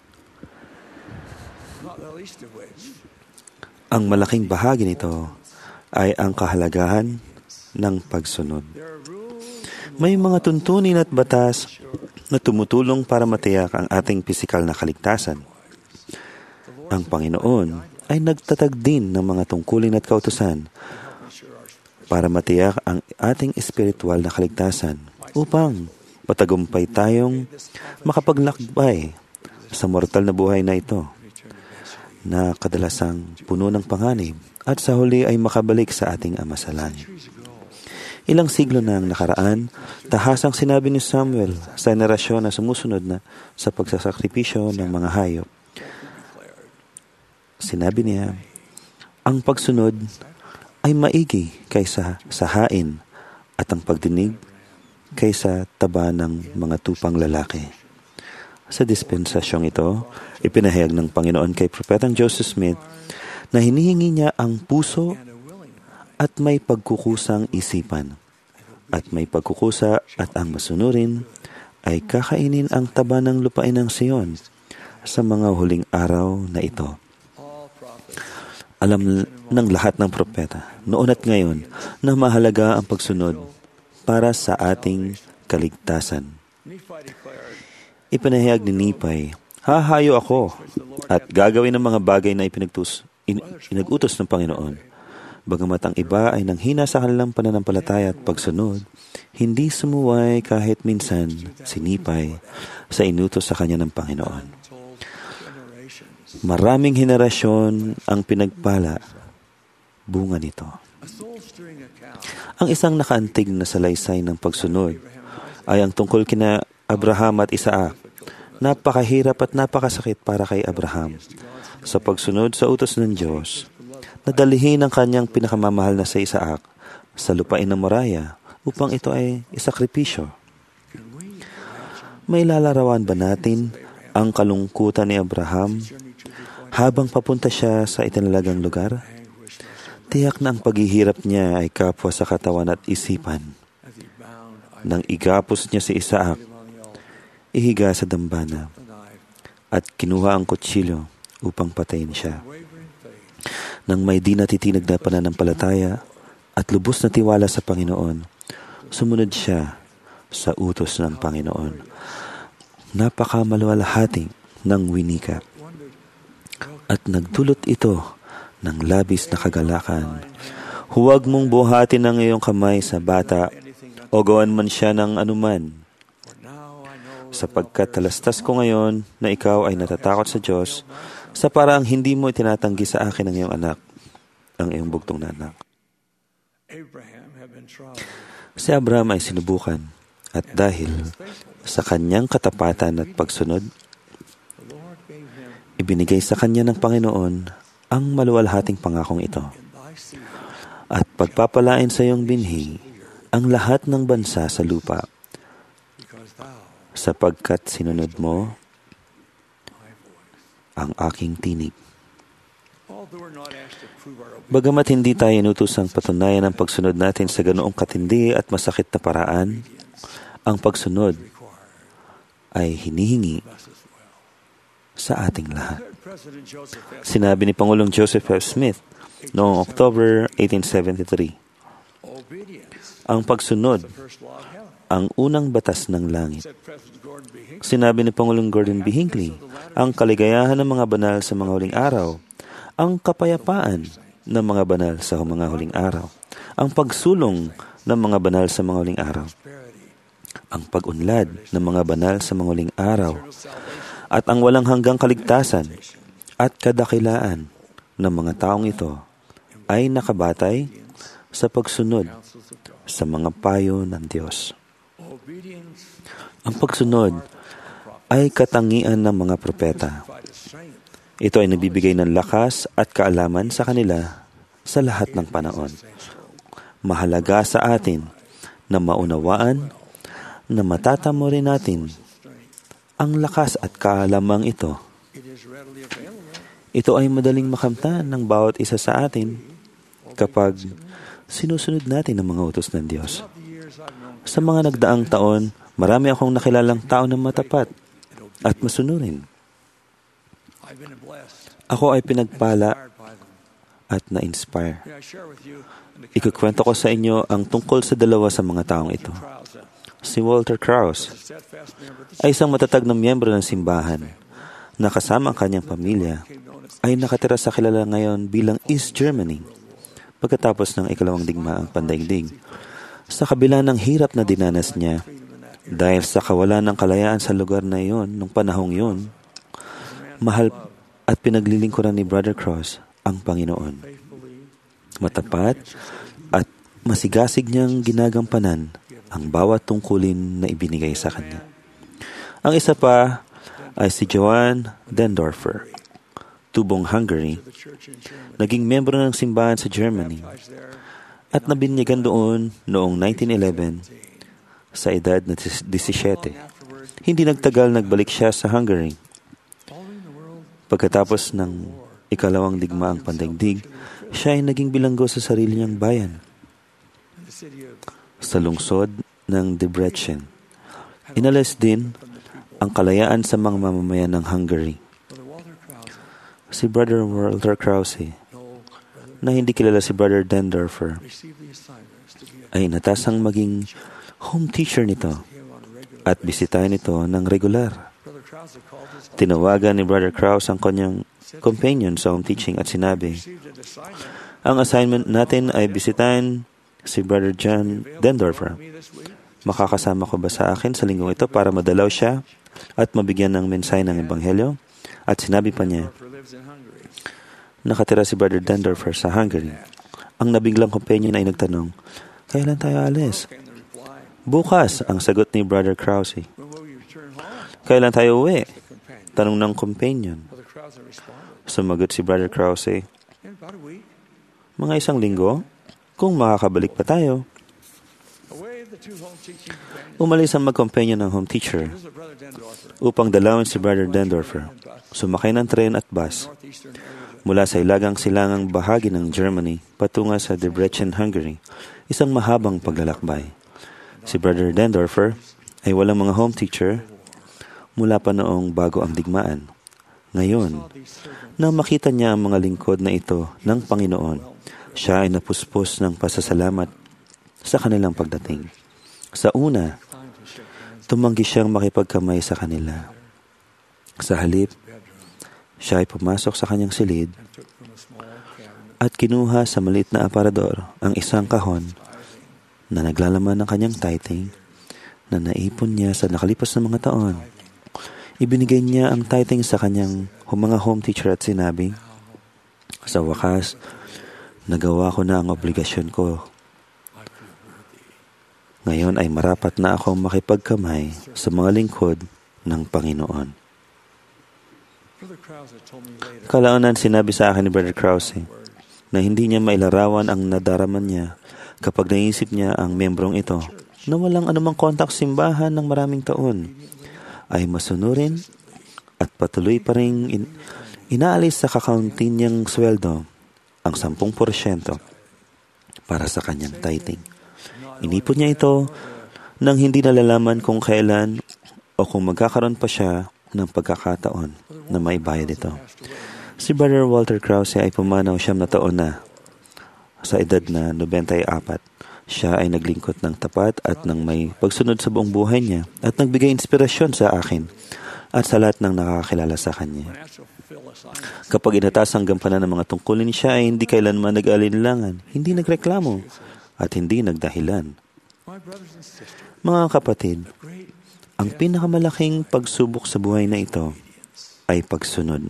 Ang malaking bahagi nito ay ang kahalagahan ng pagsunod. May mga tuntunin at batas na tumutulong para matiyak ang ating pisikal na kaligtasan. Ang Panginoon ay nagtatag din ng mga tungkulin at kautusan para matiyak ang ating espiritual na kaligtasan upang patagumpay tayong makapaglakbay sa mortal na buhay na ito na kadalasang puno ng panganib at sa huli ay makabalik sa ating Ama sa Langit. Ilang siglo na ang nakaraan, tahasang sinabi ni Samuel sa henerasyon na sumusunod na sa pagsasakripisyo ng mga hayop. Sinabi niya, ang pagsunod ay maigi kaysa sa hain at ang pagdinig kaysa taba ng mga tupang lalaki. Sa dispensasyong ito, ipinahayag ng Panginoon kay Propetang Joseph Smith na hinihingi niya ang puso at may pagkukusang isipan at may pagkukusa at ang masunurin ay kakainin ang taba ng lupain ng Sion sa mga huling araw na ito. Alam ng lahat ng propeta, noon at ngayon, na mahalaga ang pagsunod para sa ating kaligtasan. Ipinahayag ni Nipay, hahayo ako at gagawin ng mga bagay na ipinagtus, in, inag-utos ng Panginoon. Bagamat ang iba ay nanghina sa kanilang pananampalataya at pagsunod, hindi sumuway kahit minsan si Nipay sa inutos sa kanya ng Panginoon. Maraming henerasyon ang pinagpala, bunga nito. Ang isang nakaantig na salaysay ng pagsunod ay ang tungkol kina Abraham at Isaac. Napakahirap at napakasakit para kay Abraham. Sa pagsunod sa utos ng Diyos, nadalihin ang kanyang pinakamamahal na sa Isaac sa lupain ng Moriah upang ito ay isakripisyo. May lalarawan ba natin ang kalungkutan ni Abraham habang papunta siya sa itinalagang lugar? Tiyak na ang paghihirap niya ay kapwa sa katawan at isipan. Nang igapos niya si Isaac, ihiga sa dambana at kinuha ang kutsilyo upang patayin siya. Nang may di natitinag na pananampalataya at lubos na tiwala sa Panginoon, sumunod siya sa utos ng Panginoon. Napakamaluwalhati ng winika at nagdulot ito ng labis na kagalakan. Huwag mong buhatin ang iyong kamay sa bata o gawan man siya ng anuman, sapagkat talastas ko ngayon na ikaw ay natatakot sa Diyos sa paraang hindi mo itinatanggi sa akin ang iyong anak, ang iyong bugtong na anak. Si Abraham ay sinubukan at dahil sa kanyang katapatan at pagsunod, ibinigay sa kanya ng Panginoon ang maluwalhating pangakong ito. At pagpapalain sa iyong binhi ang lahat ng bansa sa lupa, sapagkat sinunod mo ang aking tinig. Bagamat hindi tayo inutosang patunayan ang pagsunod natin sa ganoong katindi at masakit na paraan, ang pagsunod ay hinihingi sa ating lahat. Sinabi ni Pangulong Joseph F. Smith noong October eighteen seventy-three, ang pagsunod ang unang batas ng langit. Sinabi ni Pangulong Gordon B. Hinckley, ang kaligayahan ng mga banal sa mga huling araw, ang kapayapaan ng mga banal sa mga huling araw, ang pagsulong ng mga banal sa mga huling araw, ang pag-unlad ng mga banal sa mga huling araw, at ang walang hanggang kaligtasan at kadakilaan ng mga taong ito ay nakabatay sa pagsunod sa mga payo ng Diyos. Ang pagsunod ay katangian ng mga propeta. Ito ay nagbibigay ng lakas at kaalaman sa kanila sa lahat ng panahon. Mahalaga sa atin na maunawaan na matatamo rin natin ang lakas at kaalamang ito. Ito ay madaling makamtan ng bawat isa sa atin kapag sinusunod natin ang mga utos ng Diyos. Sa mga nagdaang taon, marami akong nakilalang tao na matapat at masunurin. Ako ay pinagpala at na-inspire. Ikukwento ko sa inyo ang tungkol sa dalawa sa mga taong ito. Si Walter Krause ay isang matatag na miyembro ng simbahan na kasama ang kanyang pamilya ay nakatira sa kilala ngayon bilang East Germany pagkatapos ng ikalawang digmaang pandaigdig. Sa kabila ng hirap na dinanas niya, dahil sa kawalan ng kalayaan sa lugar na iyon, nung panahong iyon, mahal at pinaglilingkuran ni Brother Cross ang Panginoon. Matapat at masigasig niyang ginagampanan ang bawat tungkulin na ibinigay sa kanya. Ang isa pa ay si Johann Dendorfer, tubong Hungary, naging miyembro ng simbahan sa Germany at nabinyagan doon noong nineteen eleven sa edad na disisiete. Hindi nagtagal nagbalik siya sa Hungary. Pagkatapos ng ikalawang digmaang pandaigdig, siya ay naging bilanggo sa sarili niyang bayan sa lungsod ng Debrecen. Inalis din ang kalayaan sa mga mamamayan ng Hungary. Si Brother Walter Krause, na hindi kilala si Brother Dendorfer, ay natasang maging home teacher nito at bisitahin ito ng regular. Tinawagan ni Brother Krause ang kanyang companion sa home teaching at sinabi, ang assignment natin ay bisitahin si Brother John Dendorfer. Makakasama ko ba sa akin sa linggong ito para madalaw siya at mabigyan ng mensahe ng Ebanghelyo? At sinabi pa niya, nakatira si Brother Dendorfer sa Hungary. Ang nabiglang companion ay nagtanong, kailan tayo alis? Bukas, ang sagot ni Brother Krause. Kailan tayo uwi? Tanong ng companion. Sumagot si Brother Krause, mga isang linggo, kung makakabalik pa tayo. Umalis ang mag-companion ng home teacher upang dalawin si Brother Dendorfer. Sumakay ng tren at bus mula sa ilagang silangang bahagi ng Germany patungo sa Debrecen, Hungary, isang mahabang paglalakbay. Si Brother Dendorfer ay walang mga home teacher mula pa noong bago ang digmaan. Ngayon, nang makita niya ang mga lingkod na ito ng Panginoon, siya ay napuspos ng pasasalamat sa kanilang pagdating. Sa una, tumanggi siyang makipagkamay sa kanila. Sa halip, siya ay pumasok sa kanyang silid at kinuha sa maliit na aparador ang isang kahon na naglalaman ng kanyang tithing na naipon niya sa nakalipas na mga taon. Ibinigay niya ang tithing sa kanyang mga home teacher at sinabi, sa wakas, nagawa ko na ang obligasyon ko. Ngayon ay marapat na akong makipagkamay sa mga lingkod ng Panginoon. Kalaunan sinabi sa akin ni Brother Krause na hindi niya mailarawan ang nadaraman niya kapag naisip niya ang membrong ito na walang anumang kontak simbahan ng maraming taon ay masunurin at patuloy pa rin in- inaalis sa kakaunti niyang sweldo ang sampung porsyento para sa kanyang tithing. Inipon niya ito nang hindi nalalaman kung kailan o kung magkakaroon pa siya ng pagkakataon na maibayad ito. Si Brother Walter Krause ay pumanaw siyam na taon na. Sa edad na ninety-four, siya ay naglingkod ng tapat at ng may pagsunod sa buong buhay niya at nagbigay inspirasyon sa akin at sa lahat ng nakakakilala sa kanya. Kapag inatas ang gampanan ng mga tungkulin, siya ay hindi kailanman nag-alinlangan, hindi nagreklamo, at hindi nagdahilan. Mga kapatid, ang pinakamalaking pagsubok sa buhay na ito ay pagsunod.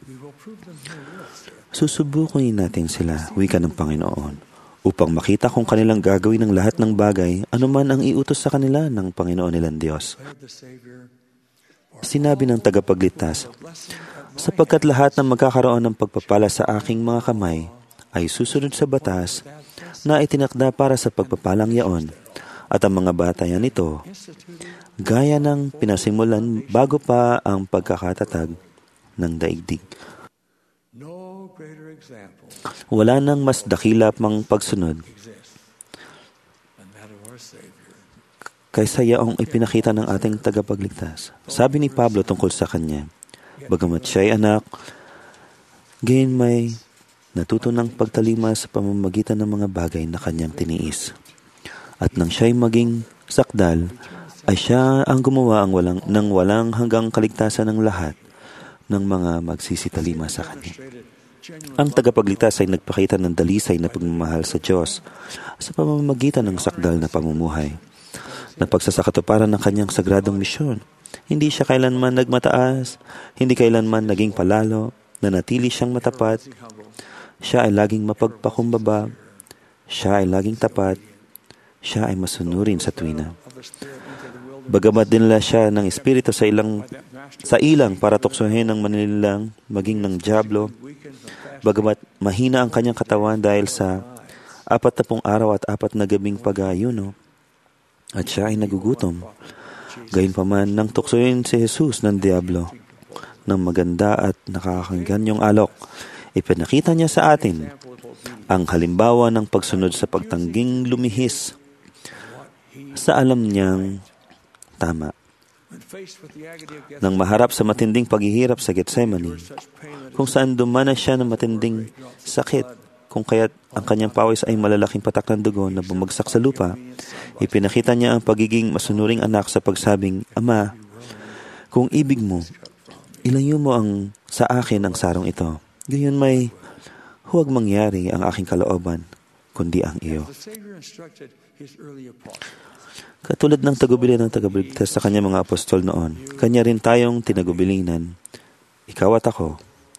Susubukin natin sila, wika ng Panginoon, upang makita kung kanilang gagawin ng lahat ng bagay, anuman ang iutos sa kanila ng Panginoon nilang Diyos. Sinabi ng tagapagligtas, sapagkat lahat ng magkakaroon ng pagpapala sa aking mga kamay ay susunod sa batas na itinakda para sa pagpapalang yaon, at ang mga batayan nito, gaya ng pinasimulan bago pa ang pagkakatatag ng daigdig. Wala nang mas dakila pang pagsunod kaysa yaong ipinakita ng ating tagapagligtas. Sabi ni Pablo tungkol sa kanya, bagamat siya'y anak, gayon may natuto ng pagtalima sa pamamagitan ng mga bagay na kanyang tiniis. At nang siya'y maging sakdal, ay siya ang gumawa ang walang, ng walang hanggang kaligtasan ng lahat ng mga magsisitalima sa kanya. Ang tagapagligtas ay nagpakita ng dalisay na pagmamahal sa Diyos sa pamamagitan ng sakdal na pamumuhay. Na pagsasakatuparan ng kanyang sagradong misyon. Hindi siya kailanman nagmataas, hindi kailanman naging palalo, nanatili siyang matapat. Siya ay laging mapagpakumbaba, siya ay laging tapat, siya ay masunurin sa tuwina. Bagamat dinala siya ng Espiritu sa ilang sa ilang para tuksohin ng manilang maging ng dyablo, bagamat mahina ang kanyang katawan dahil sa apat na pong araw at apat na gabing pag-aayuno, at siya ay nagugutom. Gayunpaman nang tuksoin si Jesus ng diablo ng maganda at nakakakinggan yung alok, ipinakita niya sa atin ang halimbawa ng pagsunod sa pagtangging lumihis sa alam niyang tama. Nang maharap sa matinding paghihirap sa Gethsemane, kung saan dumana siya ng matinding sakit, kung kaya't ang kanyang pawis ay malalaking patak ng dugo na bumagsak sa lupa, ipinakita niya ang pagiging masunuring anak sa pagsabing, Ama, kung ibig mo, ilayo mo ang sa akin ang sarong ito. Gayon may huwag mangyari ang aking kalooban, kundi ang iyo. Katulad ng tagubilin ng tagabligtas sa kanyang mga apostol noon, kanya rin tayong tinagubilinan, ikaw at ako,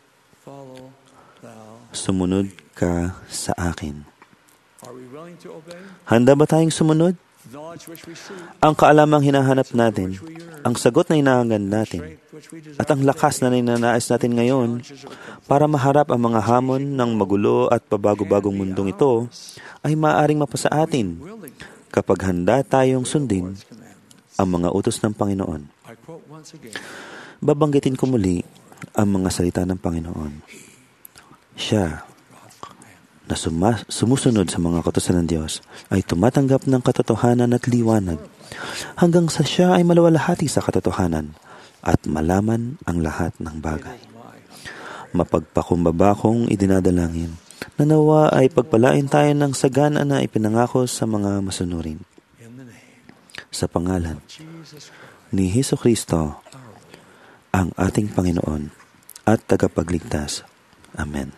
sumunod ka sa akin. Handa ba tayong sumunod? Ang kaalamang hinahanap natin, ang sagot na hinahangad natin, at ang lakas na ninanais natin ngayon para maharap ang mga hamon ng magulo at pabago-bagong mundong ito ay maaaring mapasa atin kapag handa tayong sundin ang mga utos ng Panginoon. Babanggitin ko muli ang mga salita ng Panginoon. Siya na suma- sumusunod sa mga kautusan ng Diyos ay tumatanggap ng katotohanan at liwanag hanggang sa siya ay malawalhati sa katotohanan at malaman ang lahat ng bagay. Mapagpakumbaba kong idinadalangin na nawa ay pagpalain tayo ng sagana na ipinangako sa mga masunurin. Sa pangalan ni Hesukristo, ang ating Panginoon at tagapagligtas. Amen.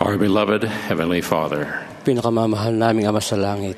Our beloved Heavenly Father, Pinakamamahal naming Ama sa langit,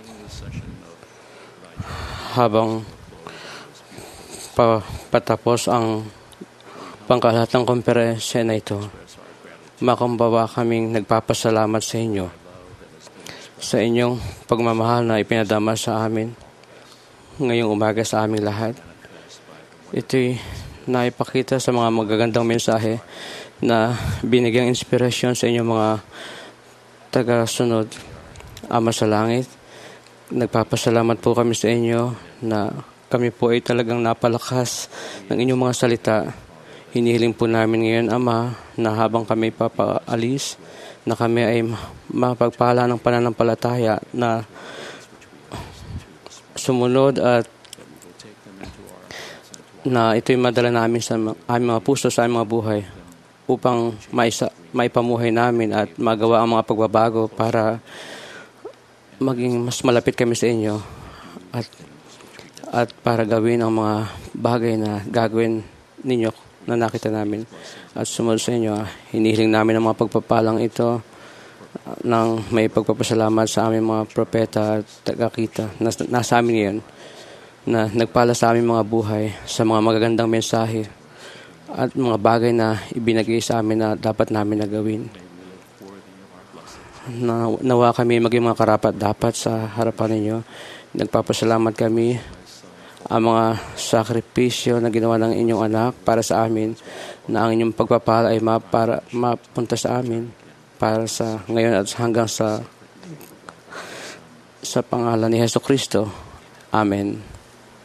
habang pa, patapos ang pangkalahatang komperensya na ito, makambawa kaming nagpapasalamat sa inyo sa inyong pagmamahal na ipinadama sa amin ngayong umaga sa aming lahat. Ito'y naipakita sa mga magagandang mensahe na binigyang inspirasyon sa inyong mga tagasunod. Ama sa langit, nagpapasalamat po kami sa inyo na kami po ay talagang napalakas ng inyong mga salita. Hinihiling po namin ngayon, Ama, na habang kami papaalis, na kami ay mapagpala ng pananampalataya na sumunod at na ito'y madala namin sa aming mga puso, sa aming mga buhay upang maisa, maipamuhay namin at magawa ang mga pagbabago para maging mas malapit kami sa inyo at at para gawin ang mga bagay na gagawin ninyo na nakita namin at sumunod sa inyo. Hinihiling namin ang mga pagpapalang ito ng may pagpapasalamat sa aming mga propeta at tagakita na nasa amin ngayon, na nagpala sa aming mga buhay sa mga magagandang mensahe at mga bagay na ibinigay sa amin na dapat namin na gawin. Na, nawa kami maging mga karapat dapat sa harapan ninyo. Nagpapasalamat kami ang mga sakripisyo na ginawa ng inyong anak para sa amin, na ang inyong pagpapala ay mapara, mapunta sa amin para sa ngayon at hanggang sa sa pangalan ni Jesucristo. Amen.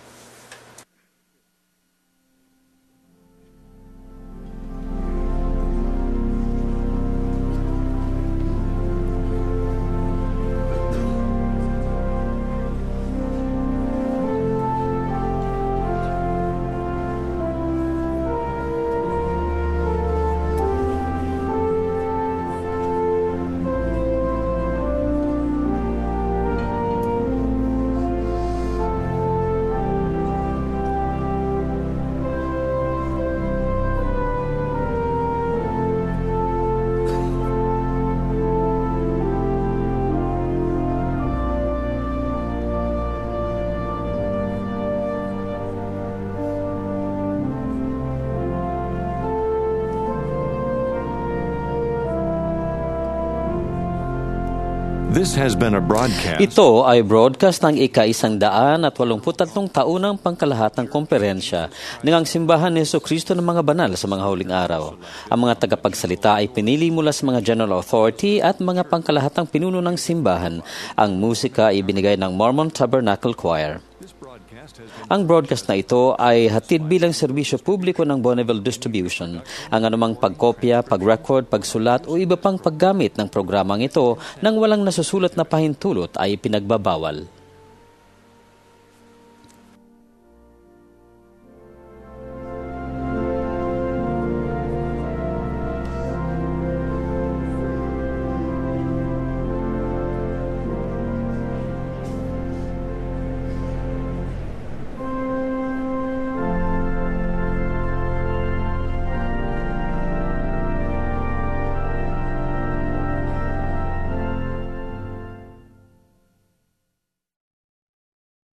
This has been a broadcast. Ito ay broadcast ng ika-isang daan at walumput tatlong taunang pangkalahatang komperensya ng ang Simbahan ni Jesucristo ng mga banal sa mga huling araw. Ang mga tagapagsalita ay pinili mula sa mga General Authority at mga pangkalahatang pinuno ng simbahan. Ang musika ay ibinigay ng Mormon Tabernacle Choir. Ang broadcast na ito ay hatid bilang serbisyo publiko ng Bonneville Distribution. Ang anumang pagkopya, pag-record, pagsulat o iba pang paggamit ng programang ito nang walang nasusulat na pahintulot ay pinagbabawal.